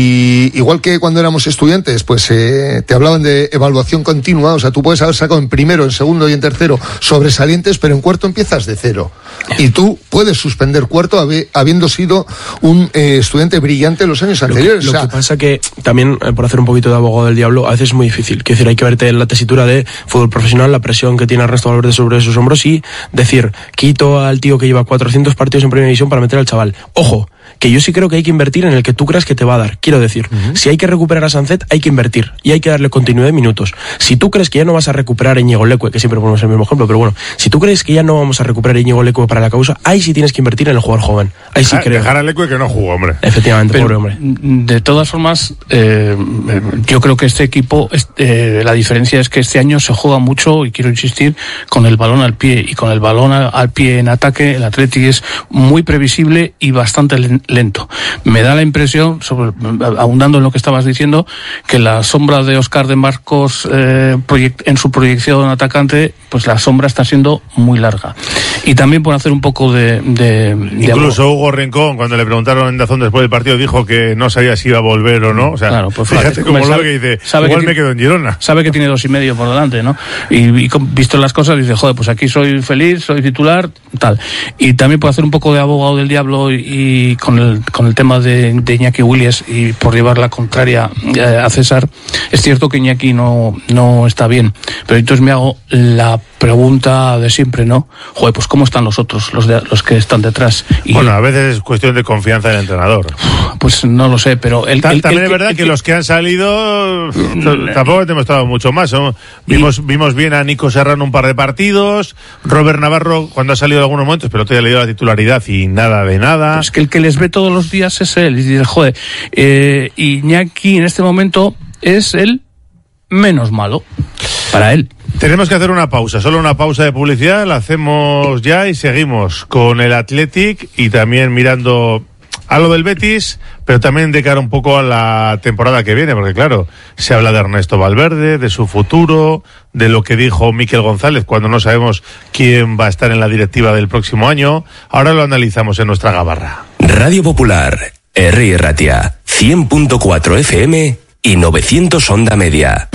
Y igual que cuando éramos estudiantes, pues eh, te hablaban de evaluación continua, o sea, tú puedes haber sacado en primero, en segundo y en tercero sobresalientes, pero en cuarto empiezas de cero. Y tú puedes suspender cuarto habi- habiendo sido un eh, estudiante brillante en los años Lo que, anteriores. lo o sea, que pasa que también, eh, por hacer un poquito de abogado del diablo, a veces es muy difícil. Quiero decir, hay que verte en la tesitura de fútbol profesional, la presión que tiene Ernesto Valverde sobre sus hombros y decir, quito al tío que lleva cuatrocientos partidos en primera división para meter al chaval. Ojo, que yo sí creo que hay que invertir en el que tú creas que te va a dar. Quiero decir, uh-huh. si hay que recuperar a Sancet, hay que invertir y hay que darle continuidad de minutos. Si tú crees que ya no vas a recuperar a Íñigo Leque, que siempre ponemos el mismo ejemplo, pero bueno, si tú crees que ya no vamos a recuperar a Íñigo Leque para la causa, ahí sí tienes que invertir en el jugador joven. Ahí sí Dejar, creo. dejar a Leque que no jugó, hombre. Efectivamente, Pero, pobre hombre. de todas formas, eh, yo creo que este equipo, eh, la diferencia es que este año se juega mucho, y quiero insistir, con el balón al pie. Y con el balón a, al pie en ataque, el Atleti es muy previsible y bastante lento. Me da la impresión, sobre, abundando en lo que estabas diciendo, que la sombra de Óscar de Marcos eh, proyect, en su proyección atacante, pues la sombra está siendo muy larga. Y también por hacer un poco de... de, de Incluso amor. Hugo Rincón, cuando le preguntaron en Dazón después del partido, dijo que no sabía si iba a volver o no. O sea, claro, pues fíjate cómo lo que dice, igual que me quedo en Girona. Sabe que tiene dos y medio por delante, ¿no? Y, y visto las cosas, dice, joder, pues aquí soy feliz, soy titular, tal. Y también por hacer un poco de abogado del diablo y, y con el con el tema de, de Iñaki Williams y por llevar la contraria eh, a César, es cierto que Iñaki no, no está bien, pero entonces me hago la pregunta de siempre, ¿no? Joder, pues ¿cómo están los otros, los de, los que están detrás? Y bueno, yo, a veces es cuestión de confianza del entrenador. Pues no lo sé, pero el, Ta, el, también el, es verdad el, que el, los que han salido mm, tampoco hemos demostrado mucho más, ¿no? Vimos, y, vimos bien a Nico Serrano un par de partidos, Robert Navarro cuando ha salido en algunos momentos, pero todavía le dio la titularidad y nada de nada. Es que el que les ve todos los días es él, y dice, joder, eh, Iñaki en este momento es el menos malo para él. Tenemos que hacer una pausa, solo una pausa de publicidad, la hacemos ya y seguimos con el Athletic y también mirando a lo del Betis, pero también de cara un poco a la temporada que viene, porque claro, se habla de Ernesto Valverde, de su futuro, de lo que dijo Mikel González cuando no sabemos quién va a estar en la directiva del próximo año. Ahora lo analizamos en nuestra gabarra. Radio Popular, Herri Ratia, cien punto cuatro F M y novecientos onda media.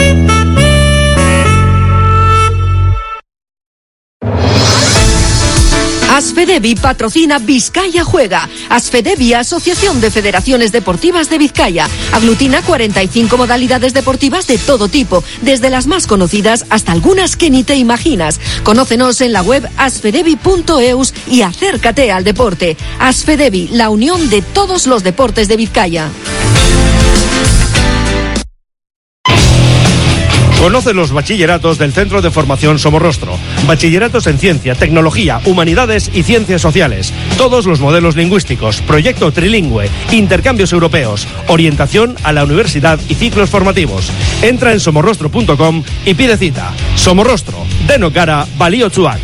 Asfedevi patrocina Vizcaya Juega. Asfedevi, Asociación de Federaciones Deportivas de Vizcaya. Aglutina cuarenta y cinco modalidades deportivas de todo tipo, desde las más conocidas hasta algunas que ni te imaginas. Conócenos en la web asfedevi punto eus y acércate al deporte. Asfedevi, la unión de todos los deportes de Vizcaya. Conoce los bachilleratos del Centro de Formación Somorrostro. Bachilleratos en Ciencia, Tecnología, Humanidades y Ciencias Sociales. Todos los modelos lingüísticos, proyecto trilingüe, intercambios europeos, orientación a la universidad y ciclos formativos. Entra en somorrostro punto com y pide cita. Somorrostro, deno cara, Balío Chuac.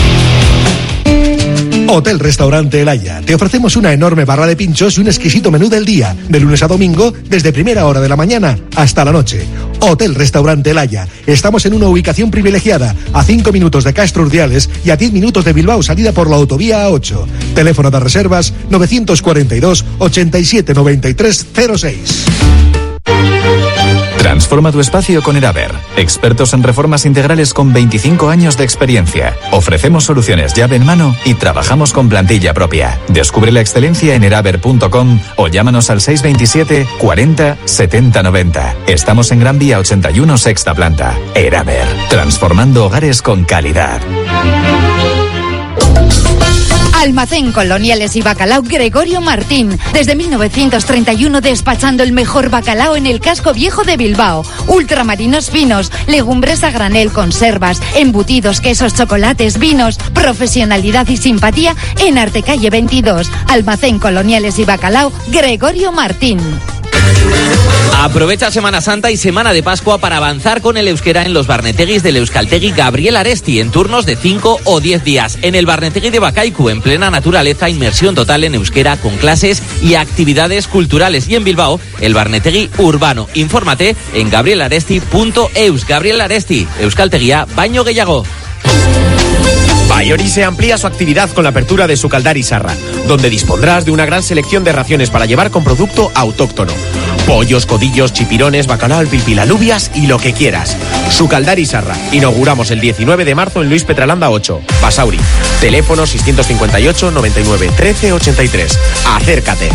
Hotel Restaurante El Haya. Te ofrecemos una enorme barra de pinchos y un exquisito menú del día, de lunes a domingo, desde primera hora de la mañana hasta la noche. Hotel Restaurante El Haya. Estamos en una ubicación privilegiada, a cinco minutos de Castro Urdiales y a diez minutos de Bilbao, salida por la autovía A ocho. Teléfono de reservas novecientos cuarenta y dos, ochenta y siete, noventa y tres, cero seis. Transforma tu espacio con Eraber. Expertos en reformas integrales con veinticinco años de experiencia. Ofrecemos soluciones llave en mano y trabajamos con plantilla propia. Descubre la excelencia en eraber punto com o llámanos al seis veintisiete, cuarenta, setenta, noventa. Estamos en Gran Vía ochenta y uno, sexta planta. Eraber. Transformando hogares con calidad. Almacén Coloniales y Bacalao Gregorio Martín. Desde mil novecientos treinta y uno despachando el mejor bacalao en el casco viejo de Bilbao. Ultramarinos finos, legumbres a granel, conservas, embutidos, quesos, chocolates, vinos. Profesionalidad y simpatía en Artecalle veintidós. Almacén Coloniales y Bacalao Gregorio Martín. Aprovecha Semana Santa y Semana de Pascua para avanzar con el euskera en los Barneteguis del Euskaltegui Gabriel Aresti en turnos de cinco o diez días. En el Barnetegui de Bacaicu, en plena naturaleza, inmersión total en euskera con clases y actividades culturales. Y en Bilbao, el Barnetegui Urbano. Infórmate en gabrielaresti punto eus. Gabriel Aresti, Euskaltegia, baño gehiago. Bayori se amplía su actividad con la apertura de Sukaldari Sarra, donde dispondrás de una gran selección de raciones para llevar con producto autóctono. Pollos, codillos, chipirones, bacalao, pilpilalubias y lo que quieras. Sukaldari Sarra. Inauguramos el diecinueve de marzo en Luis Petralanda ocho, Basauri. Teléfono seiscientos cincuenta y ocho, noventa y nueve, trece, ochenta y tres. Acércate.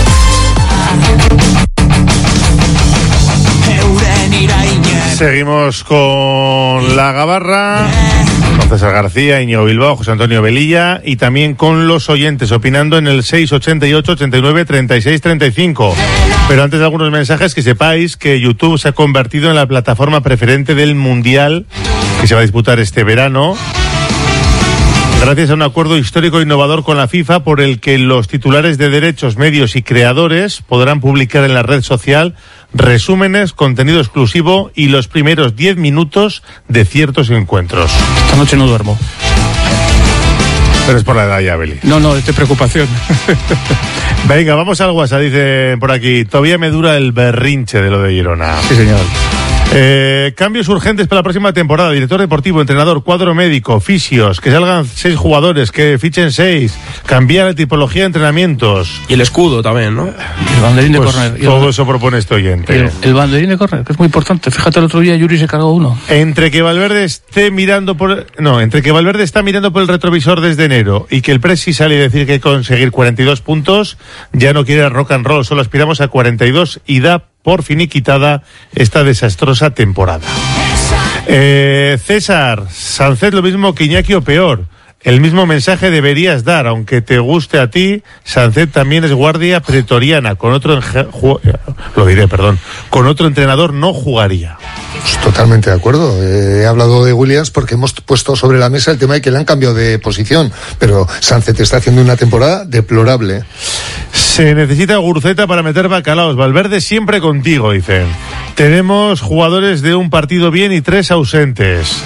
Seguimos con la gabarra, con César García, Íñigo Bilbao, José Antonio Velilla y también con los oyentes opinando en el seis ochenta y ocho, ochenta y nueve, treinta y seis, treinta y cinco. Pero antes de algunos mensajes, que sepáis que YouTube se ha convertido en la plataforma preferente del Mundial que se va a disputar este verano, gracias a un acuerdo histórico e innovador con la FIFA por el que los titulares de derechos, medios y creadores podrán publicar en la red social resúmenes, contenido exclusivo y los primeros diez minutos de ciertos encuentros. Esta noche no duermo. Pero es por la edad ya, Beli. No, no, es de preocupación. Venga, vamos al WhatsApp, dicen por aquí. Todavía me dura el berrinche de lo de Girona. Sí, señor. Eh, cambios urgentes para la próxima temporada. Director deportivo, entrenador, cuadro médico, fisios, que salgan seis jugadores, que fichen seis, cambiar la tipología de entrenamientos. Y el escudo también, ¿no? El banderín de Pues córner. todo eso propone este oyente. El, el banderín de córner, que es muy importante. Fíjate, el otro día Yuri se cargó uno. Entre que Valverde esté mirando por... No, entre que Valverde está mirando por el retrovisor desde enero y que el Presi sale a decir que hay que conseguir cuarenta y dos puntos, ya no quiere rock and roll, solo aspiramos a cuarenta y dos y da por finiquitada esta desastrosa temporada. Eh, César, Sánchez lo mismo que Iñaki o peor. El mismo mensaje deberías dar, aunque te guste a ti, Sánchez también es guardia pretoriana, con otro enje- ju- lo diré, perdón, con otro entrenador no jugaría. Pues totalmente de acuerdo. Eh, he hablado de Williams porque hemos puesto sobre la mesa el tema de que le han cambiado de posición, pero Sánchez está haciendo una temporada deplorable. Se necesita Guruceta para meter bacalaos. Valverde siempre contigo, dicen. Tenemos jugadores de un partido bien y tres ausentes.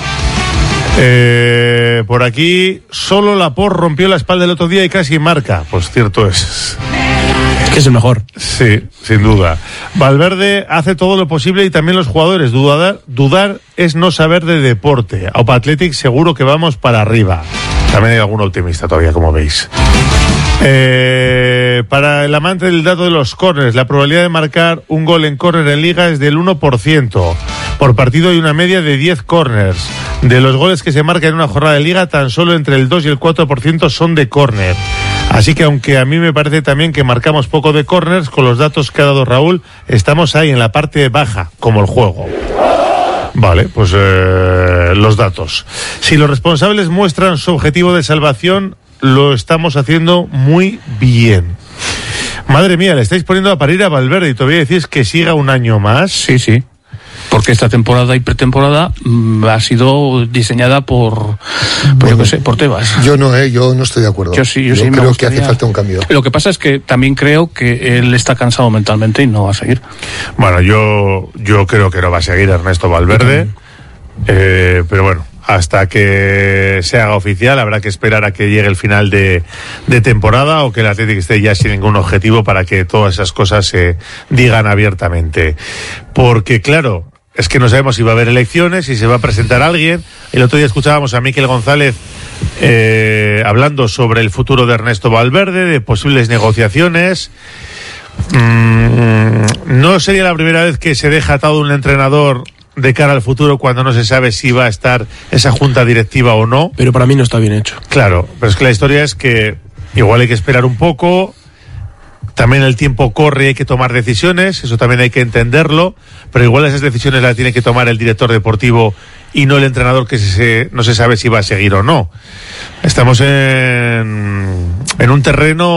Eh, por aquí, solo Laporte rompió la espalda el otro día y casi marca. Pues cierto es. Que es el mejor. Sí, sin duda. Valverde hace todo lo posible y también los jugadores. Dudar, dudar es no saber de deporte. A Opa Athletic seguro que vamos para arriba. También hay algún optimista todavía, como veis. Eh, para el amante del dato de los córners, la probabilidad de marcar un gol en córner en Liga es del uno por ciento. Por partido hay una media de diez córners. De los goles que se marcan en una jornada de Liga, tan solo entre el dos y el cuatro por ciento son de córner. Así que aunque a mí me parece también que marcamos poco de córners, con los datos que ha dado Raúl, estamos ahí en la parte baja, como el juego. Vale, pues eh, los datos. Si los responsables muestran su objetivo de salvación, lo estamos haciendo muy bien. Madre mía, le estáis poniendo a parir a Valverde y todavía decís que siga un año más. Sí, sí. Porque esta temporada y pretemporada mmm, ha sido diseñada por, pues bueno, yo qué sé, por Tebas. Yo no, eh, yo no estoy de acuerdo. Yo sí, yo, yo sí. creo me gustaría... que hace falta un cambio. Lo que pasa es que también creo que él está cansado mentalmente y no va a seguir. Bueno, yo, yo creo que no va a seguir Ernesto Valverde, eh, pero bueno, hasta que se haga oficial habrá que esperar a que llegue el final de, de temporada o que el Atlético esté ya sin ningún objetivo para que todas esas cosas se digan abiertamente. Porque claro, es que no sabemos si va a haber elecciones, si se va a presentar alguien. El otro día escuchábamos a Miquel González eh, hablando sobre el futuro de Ernesto Valverde, de posibles negociaciones. Mm, no sería la primera vez que se deja atado un entrenador de cara al futuro cuando no se sabe si va a estar esa junta directiva o no. Pero para mí no está bien hecho. Claro, pero es que la historia es que igual hay que esperar un poco. También el tiempo corre y hay que tomar decisiones, eso también hay que entenderlo, pero igual esas decisiones las tiene que tomar el director deportivo y no el entrenador que se, no se sabe si va a seguir o no. Estamos en, en un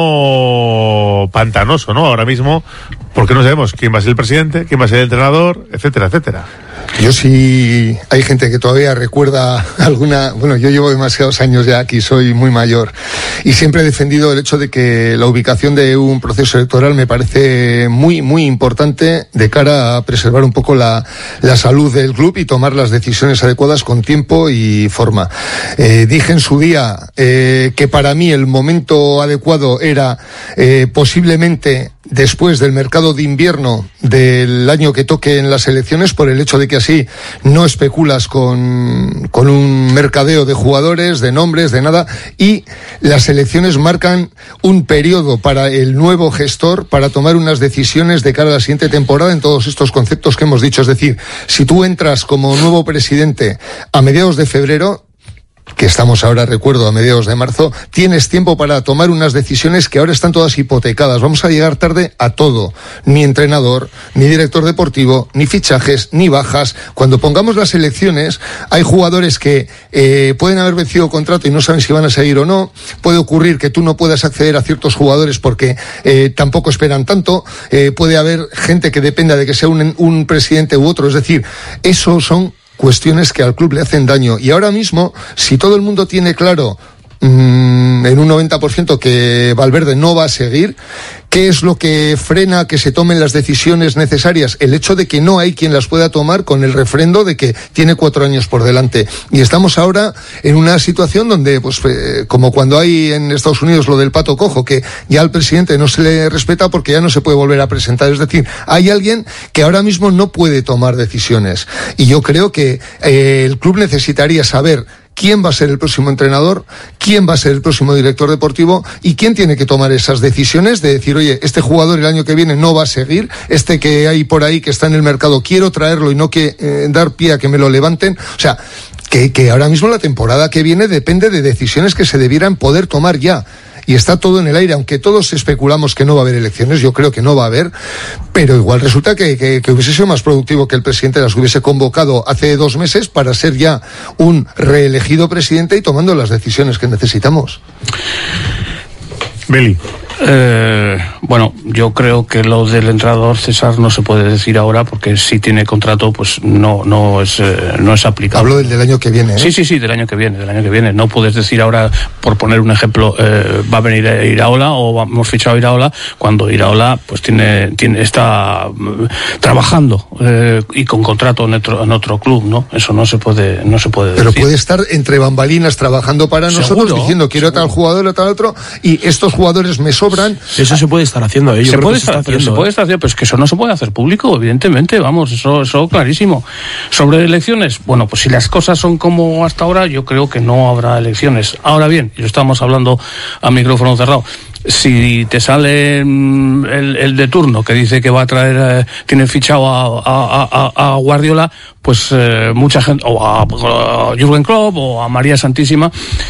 terreno pantanoso, ¿no? Ahora mismo, porque no sabemos quién va a ser el presidente, quién va a ser el entrenador, etcétera, etcétera. Yo sí, hay gente que todavía recuerda alguna, bueno, yo llevo demasiados años ya aquí, soy muy mayor, y siempre he defendido el hecho de que la ubicación de un proceso electoral me parece muy, muy importante de cara a preservar un poco la, la salud del club y tomar las decisiones adecuadas con tiempo y forma. Eh, dije en su día eh, que para mí el momento adecuado era eh, posiblemente después del mercado de invierno del año que toque en las elecciones, por el hecho de que así no especulas con, con un mercadeo de jugadores, de nombres, de nada, y las elecciones marcan un periodo para el nuevo gestor para tomar unas decisiones de cara a la siguiente temporada en todos estos conceptos que hemos dicho. Es decir, si tú entras como nuevo presidente a mediados de febrero, que estamos ahora, recuerdo, a mediados de marzo, tienes tiempo para tomar unas decisiones que ahora están todas hipotecadas. Vamos a llegar tarde a todo. Ni entrenador, ni director deportivo, ni fichajes, ni bajas. Cuando pongamos las elecciones, hay jugadores que eh, pueden haber vencido contrato y no saben si van a seguir o no. Puede ocurrir que tú no puedas acceder a ciertos jugadores porque eh, tampoco esperan tanto. Eh, puede haber gente que dependa de que sea un, un presidente u otro. Es decir, eso son cuestiones que al club le hacen daño. Y ahora mismo, si todo el mundo tiene claro mmm, en un noventa por ciento que Valverde no va a seguir, ¿qué es lo que frena que se tomen las decisiones necesarias? El hecho de que no hay quien las pueda tomar con el refrendo de que tiene cuatro años por delante. Y estamos ahora en una situación donde, pues, eh, como cuando hay en Estados Unidos lo del pato cojo, que ya al presidente no se le respeta porque ya no se puede volver a presentar. Es decir, hay alguien que ahora mismo no puede tomar decisiones. Y yo creo que eh, el club necesitaría saber quién va a ser el próximo entrenador, quién va a ser el próximo director deportivo y quién tiene que tomar esas decisiones de decir, oye, este jugador el año que viene no va a seguir, este que hay por ahí que está en el mercado, quiero traerlo y no que eh, dar pie a que me lo levanten. O sea, que, que ahora mismo la temporada que viene depende de decisiones que se debieran poder tomar ya. Y está todo en el aire, aunque todos especulamos que no va a haber elecciones, yo creo que no va a haber, pero igual resulta que, que, que hubiese sido más productivo que el presidente las hubiese convocado hace dos meses para ser ya un reelegido presidente y tomando las decisiones que necesitamos. Beli. Eh, bueno, yo creo que lo del entrenador César no se puede decir ahora porque si tiene contrato pues no no es eh, no es aplicable. Hablo del, del año que viene, ¿eh? Sí, sí, sí, del año que viene, del año que viene. No puedes decir ahora, por poner un ejemplo, eh, va a venir Iraola o hemos fichado a Iraola cuando Iraola pues tiene tiene está uh, trabajando eh, y con contrato en otro en otro club, ¿no? Eso no se puede no se puede Pero decir. puede estar entre bambalinas trabajando para nosotros, ¿Seguro? diciendo quiero a tal jugador o tal otro y estos jugadores me sobran. Eso se puede estar haciendo, ¿eh? Yo se creo puede que se estar, está pero haciendo, se puede ¿eh? estar haciendo, pero es que eso no se puede hacer público, evidentemente, vamos, eso, eso clarísimo. Sobre elecciones, bueno, pues si las cosas son como hasta ahora, yo creo que no habrá elecciones. Ahora bien, y lo estamos hablando a micrófono cerrado, si te sale el, el de turno que dice que va a traer, eh, tiene fichado a, a, a, a Guardiola, pues eh, mucha gente, o a, a Jürgen Klopp o a María Santísima,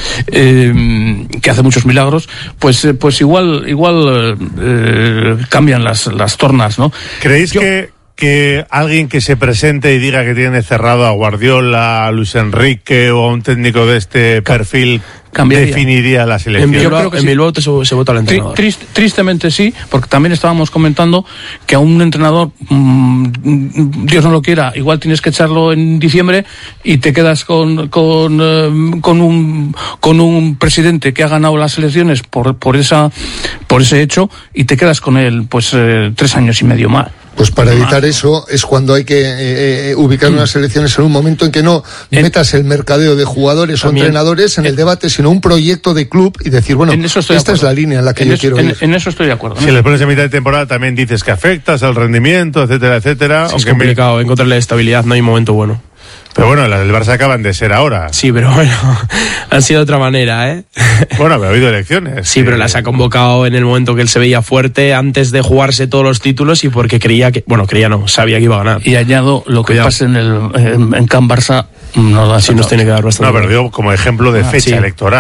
eh, que hace muchos milagros, pues eh, pues igual igual eh, cambian las las tornas, ¿no? ¿Creéis Yo, que que alguien que se presente y diga que tiene cerrado a Guardiola, a Luis Enrique o a un técnico de este perfil cambiaría, definiría las elecciones? En Bilbao, en sí. Bilbao se, se vota al entrenador. Trist, tristemente sí, porque también estábamos comentando que a un entrenador, mmm, Dios no lo quiera, igual tienes que echarlo en diciembre y te quedas con con, uh, con un con un presidente que ha ganado las elecciones por por esa por ese hecho y te quedas con él pues eh, tres años y medio más. Pues para evitar eso es cuando hay que eh, eh, ubicar mm. unas elecciones en un momento en que no en, metas el mercadeo de jugadores también, o entrenadores en el debate, sino un proyecto de club y decir, bueno, esta es la línea en la que en yo eso, quiero en, ir. En eso estoy de acuerdo. Si les pones en mitad de temporada también dices que afectas al rendimiento, etcétera, etcétera. Sí, es complicado me... encontrarle estabilidad, no hay momento bueno. Pero bueno, las del Barça acaban de ser ahora. Sí, pero bueno, han sido de otra manera, ¿eh? Bueno, pero ha habido elecciones. Sí, pero las ha convocado en el momento que él se veía fuerte, antes de jugarse todos los títulos y porque creía que, bueno, creía no, sabía que iba a ganar. Y añado lo que Cuidado. pasa en el en, en Can Barça, no, sí nos tiene que dar bastante. No, pero digo como ejemplo de fecha ah, sí. electoral.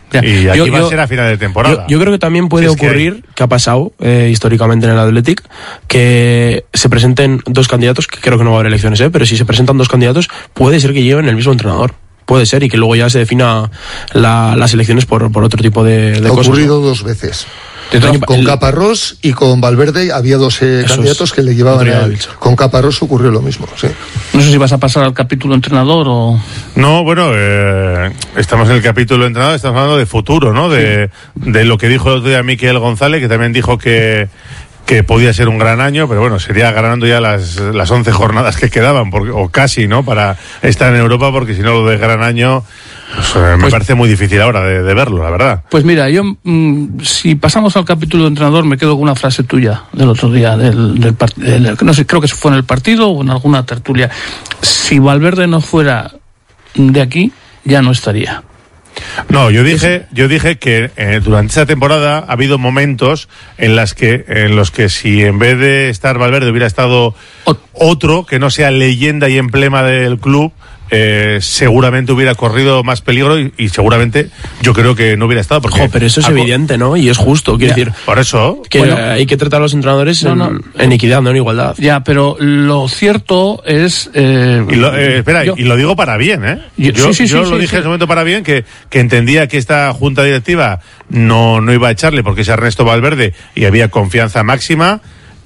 Ya. Y aquí Yo- va yo- a ser a final de temporada. Yo, yo creo que también puede Si es que ocurrir, que, ha pasado eh, históricamente en el Athletic, que se presenten dos candidatos, que creo que no va a haber elecciones, ¿eh? Pero si se presentan dos candidatos, puede ser que lleven el mismo entrenador. Puede ser, y que luego ya se defina la- las elecciones por, por otro tipo de, de Ha cosas. ocurrido ¿no? dos veces. Desde el año- Con el- Caparrós y con Valverde había dos eh, Eso candidatos es. que le llevaban Podría a haber él. dicho. Con Caparrós ocurrió lo mismo, sí. No sé si vas a pasar al capítulo entrenador o... No, bueno, eh, estamos en el capítulo entrenador, estamos hablando de futuro, ¿no? De, de lo que dijo el otro día Miquel González, que también dijo que, que podía ser un gran año, pero bueno, sería ganando ya las, las once jornadas que quedaban, porque, o casi, ¿no? Para estar en Europa, porque si no lo de gran año, pues, eh, me Pues- parece muy difícil ahora de, de verlo, la verdad. Pues mira, yo, mm, si pasamos al capítulo de entrenador, me quedo con una frase tuya del otro día, del, del, part- del- no sé, creo que fue en el partido o en alguna tertulia. Si Valverde no fuera de aquí, ya no estaría. No, yo dije, yo dije que eh, durante esa temporada ha habido momentos en las que, en los que si en vez de estar Valverde hubiera estado otro que no sea leyenda y emblema del club, eh, seguramente hubiera corrido más peligro y, y seguramente yo creo que no hubiera estado. Porque Jo, pero eso es ha co- evidente, ¿no? Y es justo, quiero Ya, decir. Por eso. Que Bueno, hay que tratar a los entrenadores no, en, no. en equidad, no en igualdad. Ya, pero lo cierto es... eh, Y lo, eh, espera, yo- y lo digo para bien, ¿eh? Yo- Yo, sí, sí, yo sí, lo sí, dije sí. en ese momento para bien, que, que entendía que esta junta directiva no, no iba a echarle porque es Ernesto Valverde y había confianza máxima.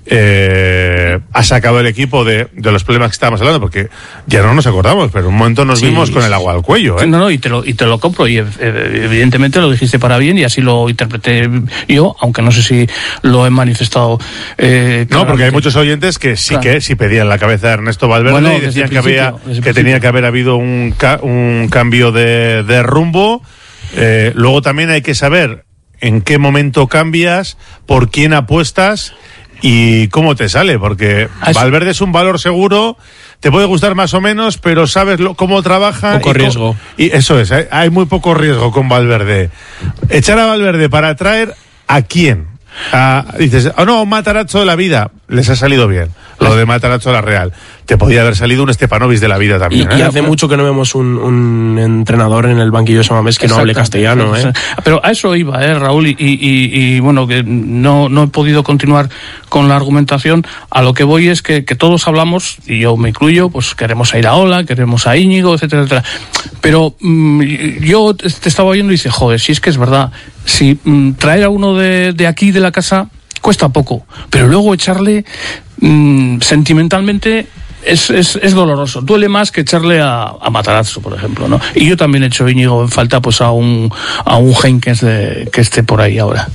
Eh, ha sacado el equipo de, de los problemas que estábamos hablando, porque ya no nos acordamos, pero en un momento nos Sí, vimos con sí. el agua al cuello, ¿eh? No, no, y te lo, y te lo compro, y eh, evidentemente lo dijiste para bien, y así lo interpreté yo, aunque no sé si lo he manifestado. Eh, No, porque hay claramente. muchos oyentes que sí Claro. que sí pedían la cabeza de Ernesto Valverde Bueno, y desde decían el que había principio, desde el que tenía principio. que haber habido un, ca- un cambio de, de rumbo. Eh, luego también hay que saber en qué momento cambias, por quién apuestas y cómo te sale, porque Eso- Valverde es un valor seguro, te puede gustar más o menos, pero sabes lo- cómo trabaja. Poco y co- riesgo. Y eso es, hay, hay muy poco riesgo con Valverde. Echar a Valverde para atraer ¿a quién? A- dices, oh no, un Matarazzo de la vida, les ha salido bien. Lo de Matarazzo de la Real. Te podía haber salido un Stepanovic de la vida Y, también. y ¿eh? hace mucho que no vemos un, un entrenador en el banquillo de Samamés que no hable Exactamente, castellano, ¿eh? exactamente. Pero a eso iba, ¿eh, Raúl? Y, y, y, bueno, que no, no he podido continuar con la argumentación. A lo que voy es que, que todos hablamos, y yo me incluyo, pues queremos a Iraola, queremos a Íñigo, etcétera, etcétera. Pero mm, yo te te estaba oyendo y dice, joder, si es que es verdad, si mm, traer a uno de, de aquí, de la casa, cuesta poco, pero luego echarle mm, sentimentalmente es, es, es doloroso, duele más que echarle a, a Matarazzo, por ejemplo, ¿no? Y yo también echo, Íñigo, en falta pues a un a un Henkes de, que esté por ahí ahora.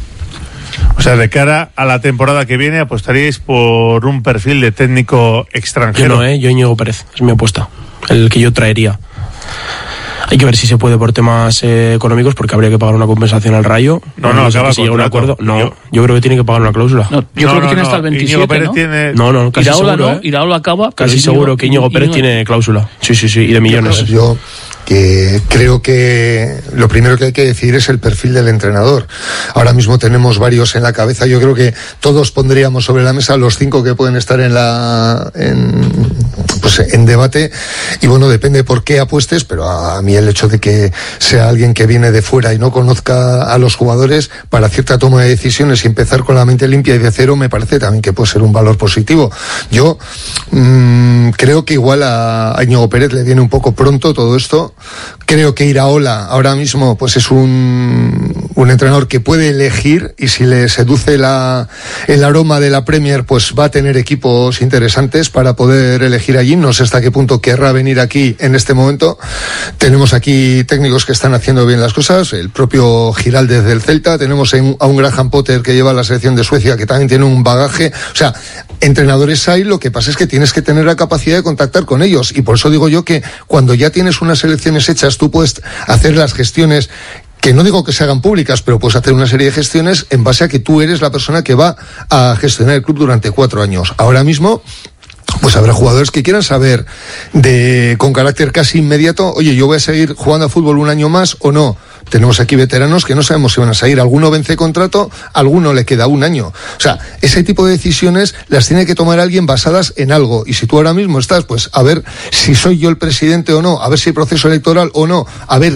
O sea, de cara a la temporada que viene, apostaríais por un perfil de técnico Yo extranjero. no, ¿eh? Yo Íñigo Pérez, es mi apuesta. El que yo traería. Hay que ver si se puede por temas eh, económicos, porque habría que pagar una compensación al Rayo. No, no, sé acaba que si llega un contrato. acuerdo. No, Yo- yo creo que tiene que pagar una cláusula. No, yo No, creo que no, tiene no. hasta el Íñigo veintisiete, Pérez ¿no? tiene- No, no, casi Iraola seguro, no, ¿eh? Iraola acaba. pero Casi Íñigo- seguro que Íñigo Pérez Íñigo- tiene cláusula. Sí, sí, sí, y de millones. Yo que creo que lo primero que hay que decir es el perfil del entrenador. Ahora mismo tenemos varios en la cabeza. Yo creo que todos pondríamos sobre la mesa los cinco que pueden estar en la en, pues en debate. Y bueno, depende por qué apuestes, pero a, a mí el hecho de que sea alguien que viene de fuera y no conozca a los jugadores para cierta toma de decisiones y empezar con la mente limpia y de cero me parece también que puede ser un valor positivo. Yo mmm, creo que igual a, a Íñigo Pérez le viene un poco pronto todo esto. Creo que Iraola ahora mismo pues es un, un entrenador que puede elegir, y si le seduce la, el aroma de la Premier, pues va a tener equipos interesantes para poder elegir allí. No sé hasta qué punto querrá venir aquí en este momento. Tenemos aquí técnicos que están haciendo bien las cosas, el propio Giraldez del Celta, tenemos en- a un Graham Potter que lleva la selección de Suecia, que también tiene un bagaje. O sea, entrenadores hay, lo que pasa es que tienes que tener la capacidad de contactar con ellos, y por eso digo yo que cuando ya tienes unas selecciones hechas, tú puedes hacer las gestiones, que no digo que se hagan públicas, pero puedes hacer una serie de gestiones en base a que tú eres la persona que va a gestionar el club durante cuatro años. Ahora mismo pues habrá jugadores que quieran saber de con carácter casi inmediato, oye, yo voy a seguir jugando a fútbol un año más o no. Tenemos aquí veteranos que no sabemos si van a salir. Alguno vence contrato, alguno le queda un año. O sea, ese tipo de decisiones las tiene que tomar alguien basadas en algo. Y si tú ahora mismo estás, pues a ver si soy yo el presidente o no, a ver si hay proceso electoral o no, a ver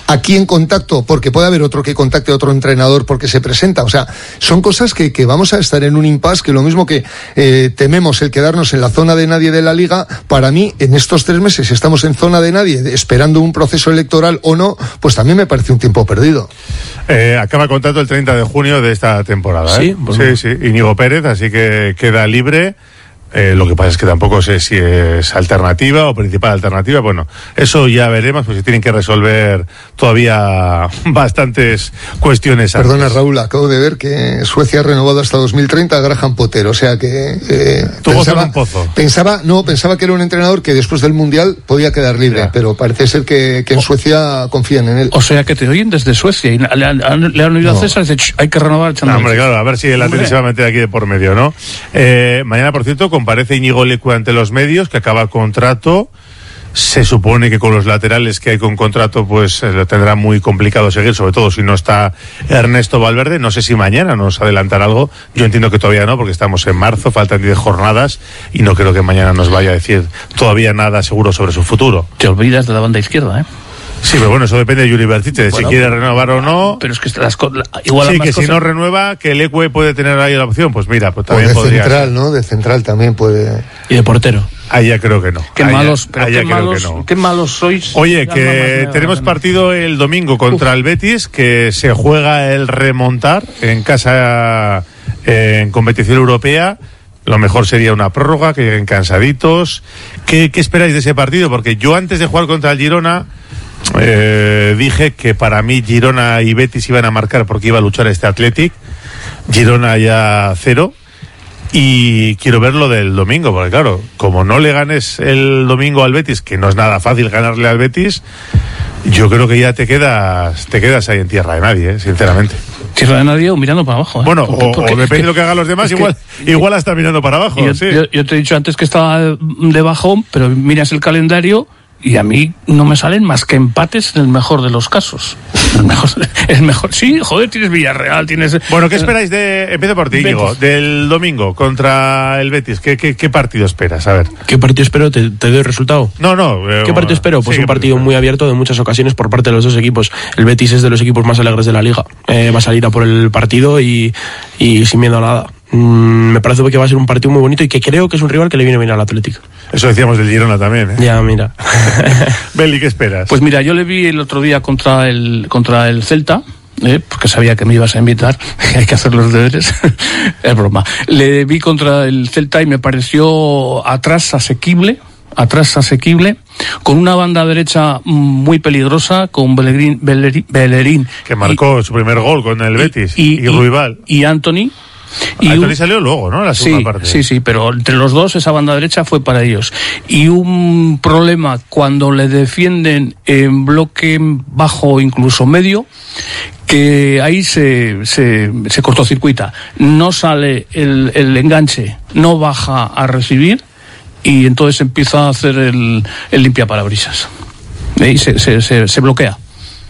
aquí en contacto, porque puede haber otro que contacte a otro entrenador porque se presenta. O sea, son cosas que, que vamos a estar en un impasse, que lo mismo que eh, tememos el quedarnos en la zona de nadie de la Liga, para mí, en estos tres meses, si estamos en zona de nadie, esperando un proceso electoral o no, pues también me parece un tiempo perdido. Eh, acaba el contrato el treinta de junio de esta temporada, ¿eh? Sí, pues sí, sí, Íñigo Pérez, así que queda libre. Eh, lo que pasa es que tampoco sé si es alternativa o principal alternativa. Bueno, eso ya veremos, pues se tienen que resolver todavía bastantes cuestiones. Perdona, antes. Raúl, acabo de ver que Suecia ha renovado hasta dos mil treinta a Graham Potter, o sea que eh, pensaba, un pozo. pensaba, no, pensaba que era un entrenador que después del Mundial podía quedar libre, ya. Pero parece ser que, que en Suecia confían en él. O sea que te oyen desde Suecia y le han, le han oído no. a César y dice, hay que renovar. No, hombre, claro, a ver si el Atlético se va a meter aquí de por medio, ¿no? Eh, mañana, por cierto, comparece Íñigo Leque ante los medios, que acaba contrato. Se supone que con los laterales que hay con contrato, pues eh, lo tendrá muy complicado seguir, sobre todo si no está Ernesto Valverde. No sé si mañana nos adelantará algo. Yo entiendo que todavía no, porque estamos en marzo, faltan diez jornadas y no creo que mañana nos vaya a decir todavía nada seguro sobre su futuro. Te olvidas de la banda izquierda, ¿eh? Sí, pero bueno, eso depende de Yuri Bertite, de bueno, si quiere renovar o no. Pero es que las co- igual sí, que cosas... si no renueva, que el Leque puede tener ahí la opción, pues mira, pues también o de podría central, ser. ¿no? De central también puede. Y de portero. Ahí ya creo que no. Qué allá, malos, pero allá qué creo malos, que no. qué malos sois. Oye, que tenemos partido el domingo contra Uf. el Betis, que se juega el remontar en casa eh, en competición europea. Lo mejor sería una prórroga, que lleguen cansaditos. ¿Qué, qué esperáis de ese partido? Porque yo antes de jugar contra el Girona eh, dije que para mí Girona y Betis iban a marcar porque iba a luchar este Athletic. Girona ya cero. Y quiero ver lo del domingo, porque claro, como no le ganes el domingo al Betis, que no es nada fácil ganarle al Betis, yo creo que ya te quedas te quedas ahí en tierra de nadie, ¿eh? Sinceramente. Tierra de nadie o mirando para abajo, ¿eh? Bueno, porque, o, porque, o depende que, de lo que hagan los demás, que, igual igual hasta mirando para abajo. Yo, sí. yo, yo te he dicho antes que estaba de bajón, pero miras el calendario y a mí no me salen más que empates en el mejor de los casos. El mejor, el mejor, sí, joder, tienes Villarreal, tienes... Bueno, ¿qué esperáis de, empiezo por ti, Íñigo, del domingo contra el Betis? ¿Qué, qué, qué partido esperas? A ver. ¿Qué partido espero? ¿Te, te doy el resultado? No, no. Eh, ¿Qué partido espero? Pues sí, un partido muy abierto de muchas ocasiones por parte de los dos equipos. El Betis es de los equipos más alegres de la Liga. Eh, va a salir a por el partido y, y sin miedo a nada. Mm, me parece que va a ser un partido muy bonito y que creo que es un rival que le viene bien al Atlético. Eso decíamos del Girona también, ¿eh? Ya, mira. Beli, ¿qué esperas? Pues mira, yo le vi el otro día contra el contra el Celta, ¿eh? Porque sabía que me ibas a invitar, hay que hacer los deberes. Es broma. Le vi contra el Celta y me pareció atrás asequible, atrás asequible, con una banda derecha muy peligrosa, con Bellerín, Bellerín, Bellerín que marcó y, su primer gol con el Betis, y, y, y Ruibal. Y Anthony. Y Anthony un... salió luego, ¿no? La segunda sí, parte. Sí, sí, pero entre los dos esa banda derecha fue para ellos. Y un problema cuando le defienden en bloque bajo, incluso medio, que ahí se, se, se cortocircuita. No sale el, el enganche, no baja a recibir y entonces empieza a hacer el, el limpiaparabrisas. Y se, se, se, se bloquea.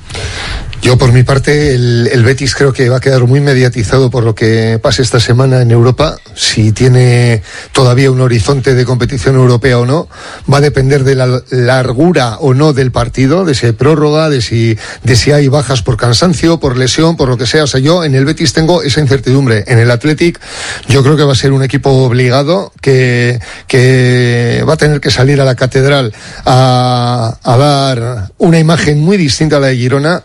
Yo, por mi parte, el, el Betis creo que va a quedar muy mediatizado por lo que pase esta semana en Europa. Si tiene todavía un horizonte de competición europea o no, va a depender de la largura o no del partido, de si hay prórroga, de si, de si hay bajas por cansancio, por lesión, por lo que sea. O sea, yo en el Betis tengo esa incertidumbre. En el Athletic, yo creo que va a ser un equipo obligado que, que va a tener que salir a la catedral a, a dar una imagen muy distinta a la de Girona.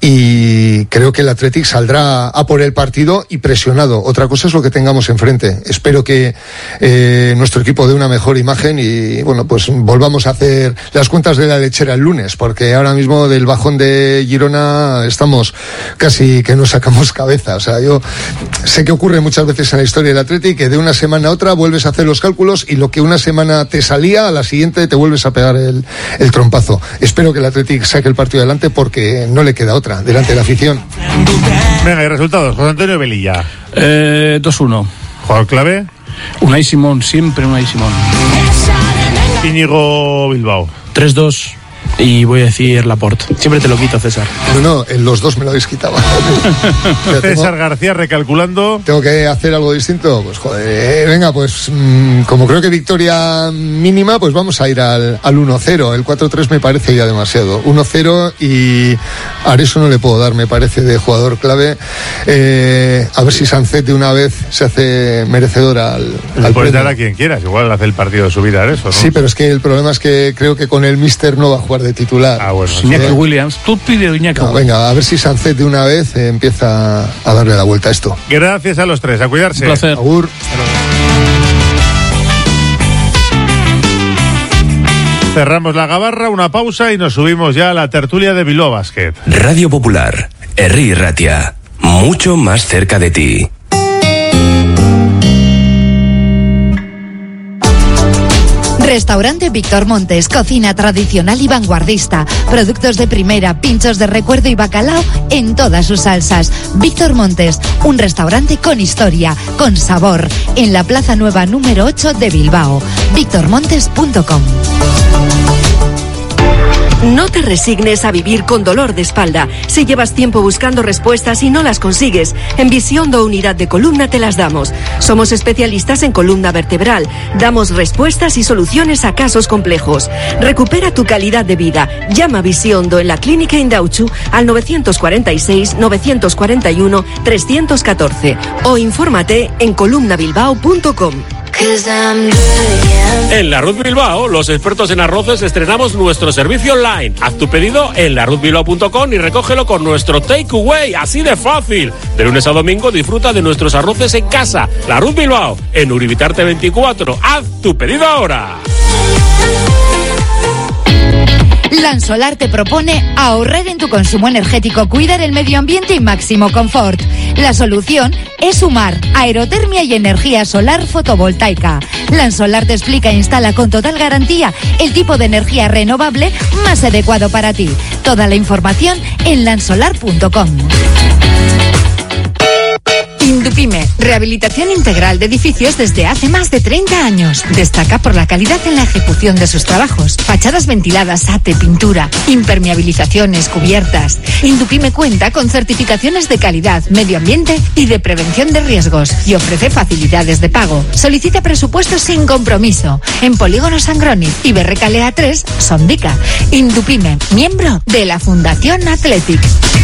Y creo que el Athletic saldrá a por el partido y presionado. Otra cosa es lo que tengamos enfrente. Espero que eh, nuestro equipo dé una mejor imagen y, bueno, pues volvamos a hacer las cuentas de la lechera el lunes, porque ahora mismo del bajón de Girona estamos casi que nos sacamos cabeza. O sea, yo sé que ocurre muchas veces en la historia del Athletic que de una semana a otra vuelves a hacer los cálculos y lo que una semana te salía, a la siguiente te vuelves a pegar el, el trompazo. Espero que el Athletic saque el partido adelante porque no le queda otra delante de la afición. Venga, y resultados. José Antonio Velilla. Eh, dos uno. ¿Jugador clave? Unai Simón, siempre Unai Simón. Íñigo Bilbao. tres dos. y voy a decir Laporte. Siempre te lo quito, César. No, no, en los dos me lo habéis quitado. César García recalculando. ¿Tengo que hacer algo distinto? Pues joder, eh, venga, pues mmm, como creo que victoria mínima, pues vamos a ir al, al uno cero. El cuatro tres me parece ya demasiado. uno cero y a Areso no le puedo dar, me parece, de jugador clave. Eh, a ver si Sancet de una vez se hace merecedor al, Le al puedes premio. dar a quien quieras, igual hace el partido de su vida Areso, ¿no? Sí, pero es que el problema es que creo que con el Mister no va a jugar de titular. Ah, bueno. Iñaki ¿Eh? Williams, tú pide Iñaki No, venga, a ver si Sancet de una vez eh, empieza a darle la vuelta a esto. Gracias a los tres, a cuidarse. Un placer. Agur. Cerramos la gabarra, una pausa y nos subimos ya a la tertulia de Bilbao Basket. Radio Popular, Herri Ratia, mucho más cerca de ti. Restaurante Víctor Montes, cocina tradicional y vanguardista, productos de primera, pinchos de recuerdo y bacalao en todas sus salsas. Víctor Montes, un restaurante con historia, con sabor, en la Plaza Nueva número ocho de Bilbao. víctor montes punto com. No te resignes a vivir con dolor de espalda. Si llevas tiempo buscando respuestas y no las consigues, en Visiondo Unidad de Columna te las damos. Somos especialistas en columna vertebral. Damos respuestas y soluciones a casos complejos. Recupera tu calidad de vida. Llama a Visiondo en la Clínica Indauchu al nueve cuatro seis, nueve cuatro uno, tres uno cuatro o infórmate en columna bilbao punto com. En La Ruz Bilbao, los expertos en arroces, estrenamos nuestro servicio online. Haz tu pedido en la ruz bilbao punto com y recógelo con nuestro takeaway, así de fácil. De lunes a domingo disfruta de nuestros arroces en casa. La Ruz Bilbao, en Uribitarte veinticuatro. Haz tu pedido ahora. Lansolar te propone ahorrar en tu consumo energético, cuidar el medio ambiente y máximo confort. La solución es sumar aerotermia y energía solar fotovoltaica. Lansolar te explica e instala con total garantía el tipo de energía renovable más adecuado para ti. Toda la información en lansolar punto com. Indupime, rehabilitación integral de edificios desde hace más de treinta años. Destaca por la calidad en la ejecución de sus trabajos. Fachadas ventiladas, ate, pintura, impermeabilizaciones, cubiertas. Indupime cuenta con certificaciones de calidad, medio ambiente y de prevención de riesgos y ofrece facilidades de pago. Solicita presupuestos sin compromiso en Polígono Sangroniz y Berrecalea tres, Sondica. Indupime, miembro de la Fundación Athletic.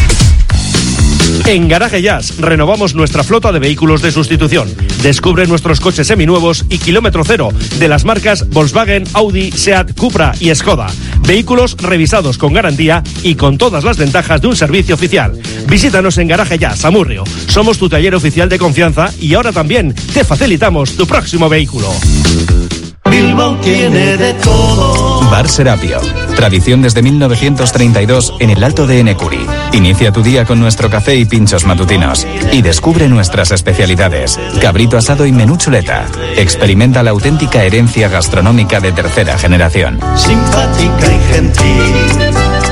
En Garaje Jazz renovamos nuestra flota de vehículos de sustitución. Descubre nuestros coches seminuevos y kilómetro cero de las marcas Volkswagen, Audi, Seat, Cupra y Skoda. Vehículos revisados con garantía y con todas las ventajas de un servicio oficial. Visítanos en Garaje Jazz, Amurrio. Somos tu taller oficial de confianza y ahora también te facilitamos tu próximo vehículo. Bilbao tiene de todo. Bar Serapio. Tradición desde mil novecientos treinta y dos en el Alto de Enecuri. Inicia tu día con nuestro café y pinchos matutinos. Y descubre nuestras especialidades. Cabrito asado y menú chuleta. Experimenta la auténtica herencia gastronómica de tercera generación. Simpática y gentil.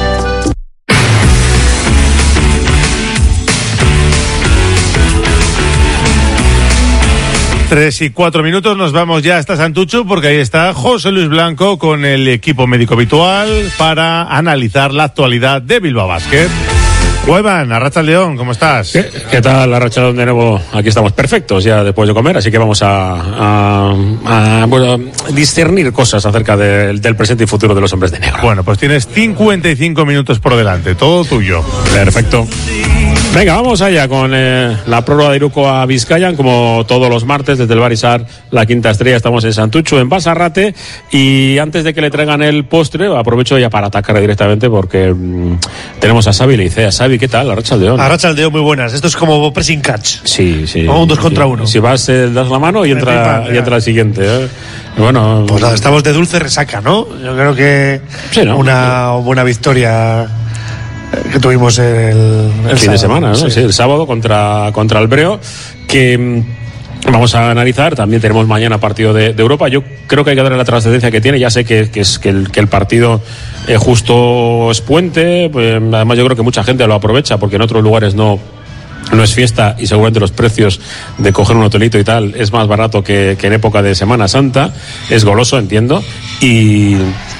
Tres y cuatro minutos, nos vamos ya hasta Santucho porque ahí está José Luis Blanco con el equipo médico habitual para analizar la actualidad de Bilbao Basket. Huevan, Arratsaldeon, ¿cómo estás? ¿Qué, qué tal, Arratsaldeon de nuevo? Aquí estamos perfectos ya después de comer, así que vamos a, a, a bueno, discernir cosas acerca de, del presente y futuro de los hombres de negro. Bueno, pues tienes cincuenta y cinco minutos por delante, todo tuyo. Perfecto. Venga, vamos allá con eh, la prórroga de Iruko a Bizkaian, como todos los martes desde el Barisar, la Quinta Estrella, estamos en Santucho, en Basarrate, y antes de que le traigan el postre, aprovecho ya para atacar directamente porque mmm, tenemos a Xavi y le dice, a Xavi, ¿qué tal? Arratsaldeon. Arratsaldeon, muy buenas. Esto es como pressing catch. Sí, sí. O un dos contra sí. uno. Si vas, eh, das la mano y entra, y entra el siguiente. ¿eh? Bueno, pues nada, estamos de dulce resaca, ¿no? Yo creo que sí, ¿no? una buena victoria que tuvimos el, el, el fin de semana, ¿no? Sí. Sí, el sábado contra, contra el Breo, que vamos a analizar. También tenemos mañana partido de, de Europa. Yo creo que hay que darle la trascendencia que tiene. Ya sé que, que, es, que, el, que el partido eh, justo es puente. Pues, además, yo creo que mucha gente lo aprovecha porque en otros lugares no. No es fiesta y seguramente los precios de coger un hotelito y tal es más barato que, que en época de Semana Santa. Es goloso, entiendo. Y,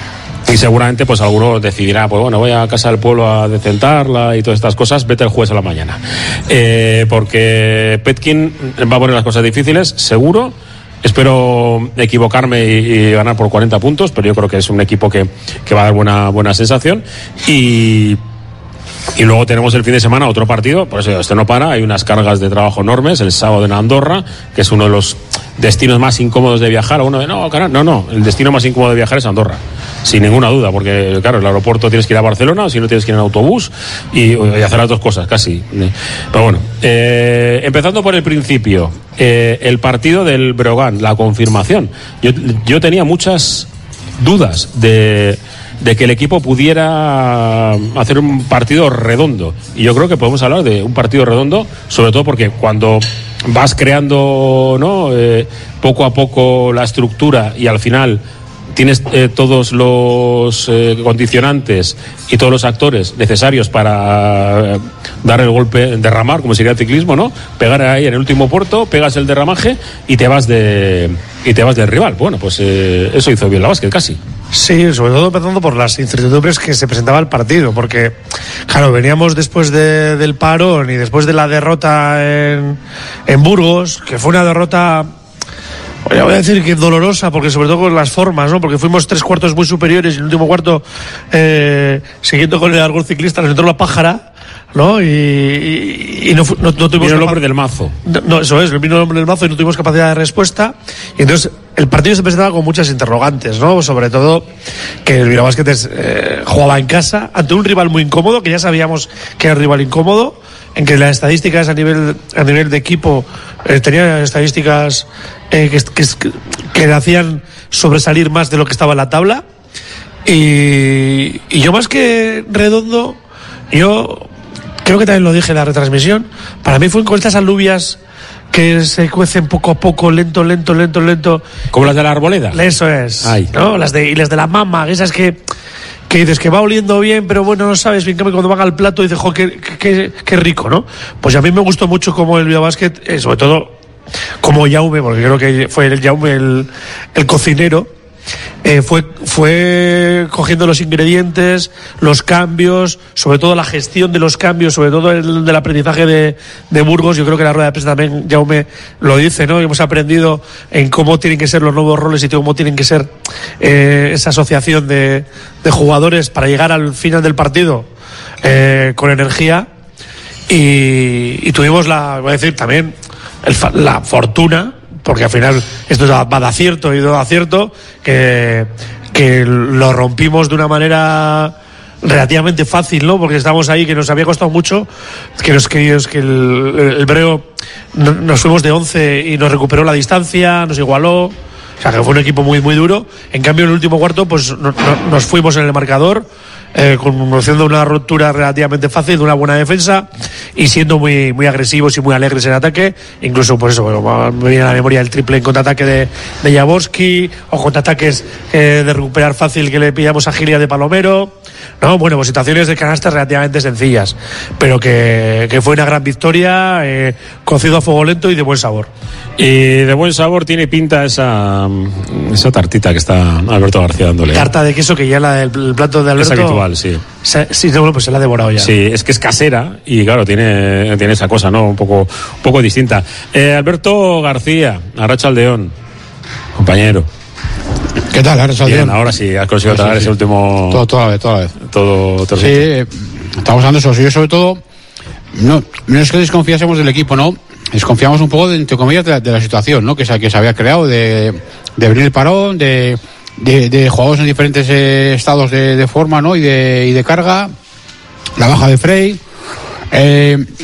Y seguramente pues alguno decidirá, pues bueno, voy a Casa del Pueblo a decentarla y todas estas cosas, vete el jueves a la mañana. Eh, porque Petkin va a poner las cosas difíciles, seguro. Espero equivocarme y, y ganar por cuarenta puntos, pero yo creo que es un equipo que, que va a dar buena, buena sensación. Y... Y luego tenemos el fin de semana otro partido, por eso este no para, hay unas cargas de trabajo enormes, el sábado en Andorra, que es uno de los destinos más incómodos de viajar. Uno de, no, cara, no, no, el destino más incómodo de viajar es Andorra, sin ninguna duda, porque claro, el aeropuerto tienes que ir a Barcelona, o si no tienes que ir en autobús y, y hacer las dos cosas, casi. Pero bueno, eh, empezando por el principio, eh, el partido del Breogán, la confirmación. Yo, yo tenía muchas dudas de... de que el equipo pudiera hacer un partido redondo, y yo creo que podemos hablar de un partido redondo, sobre todo porque cuando vas creando, ¿no?, eh, poco a poco la estructura y al final tienes eh, todos los eh, condicionantes y todos los actores necesarios para eh, dar el golpe, derramar, como sería el ciclismo, ¿no? Pegar ahí en el último puerto, pegas el derramaje y te vas de y te vas del rival. Bueno, pues eh, eso hizo bien la Básquet, casi. Sí, sobre todo empezando por las incertidumbres que se presentaba el partido, porque, claro, veníamos después de, del parón y después de la derrota en, en Burgos, que fue una derrota, voy a decir que dolorosa, porque sobre todo con las formas, ¿no? Porque fuimos tres cuartos muy superiores y el último cuarto, eh, siguiendo con el argot ciclista, nos entró la pájara, ¿no? Y, y, y no, no, no tuvimos... Vino el hombre del mazo. No, no, eso es, vino el hombre del mazo y no tuvimos capacidad de respuesta. Y entonces el partido se presentaba con muchas interrogantes, ¿no? Sobre todo que el Bilbao Basket eh, jugaba en casa ante un rival muy incómodo, que ya sabíamos que era un rival incómodo, en que las estadísticas a nivel, a nivel de equipo eh, tenían estadísticas eh, que, que, que le hacían sobresalir más de lo que estaba en la tabla. Y, y yo más que redondo, yo... creo que también lo dije en la retransmisión, para mí fue con estas alubias que se cuecen poco a poco, lento, lento, lento, lento. ¿Como las de la arboleda? Eso es. Ay. ¿No? Las de, y las de la mama, esas que, que dices que va oliendo bien, pero bueno, no sabes bien, que cuando van al plato dices, jo, qué, qué, qué rico, ¿no? Pues a mí me gustó mucho como el Bilbao Basket, eh, sobre todo como Jaume, porque creo que fue el Jaume el, el cocinero. Eh, fue, fue cogiendo los ingredientes, los cambios, sobre todo la gestión de los cambios, sobre todo el del aprendizaje de, de Burgos. Yo creo que la rueda de prensa también Jaume lo dice, ¿no? Hemos aprendido en cómo tienen que ser los nuevos roles y cómo tienen que ser eh, esa asociación de, de jugadores para llegar al final del partido eh, con energía. Y, y tuvimos la, voy a decir también, el, la fortuna, porque al final esto va de acierto y de acierto, que, que lo rompimos de una manera relativamente fácil, ¿no? Porque estábamos ahí, que nos había costado mucho, que nos que, que el, el Breo no, nos fuimos de once y nos recuperó la distancia, nos igualó, o sea que fue un equipo muy muy duro. En cambio en el último cuarto pues no, no, nos fuimos en el marcador, eh, conociendo una ruptura relativamente fácil, de una buena defensa y siendo muy muy agresivos y muy alegres en ataque. Incluso por eso bueno, me viene a la memoria el triple en contraataque de, de Jaworski, o contraataques eh, de recuperar fácil que le pillamos a Gilia de Palomero, ¿no? Bueno, pues situaciones de canastas relativamente sencillas, pero que, que fue una gran victoria, eh, cocido a fuego lento y de buen sabor. Y de buen sabor tiene pinta esa esa tartita que está Alberto García dándole. Tarta de queso, que ya la del plato de Alberto es habitual, sí. Se, sí, no, pues se la ha devorado ya. Sí, es que es casera y claro, tiene, tiene esa cosa, ¿no? Un poco, un poco distinta. Eh, Alberto García, Arratsaldeon, compañero. ¿Qué tal, Arratsaldeon? Bien, ahora sí, has conseguido sí, traer sí. ese último... Todo, toda la vez, toda la vez. Todo, todo sí, eh, estamos hablando de eso. Yo sobre todo, no, no es que desconfiásemos del equipo, ¿no? Desconfiamos un poco, de, entre comillas, de la, de la situación, ¿no? Que se, que se había creado, de, de venir el parón, de, de, de jugadores en diferentes eh, estados de, de forma, ¿no? Y de, y de carga, la baja de Frey. Eh,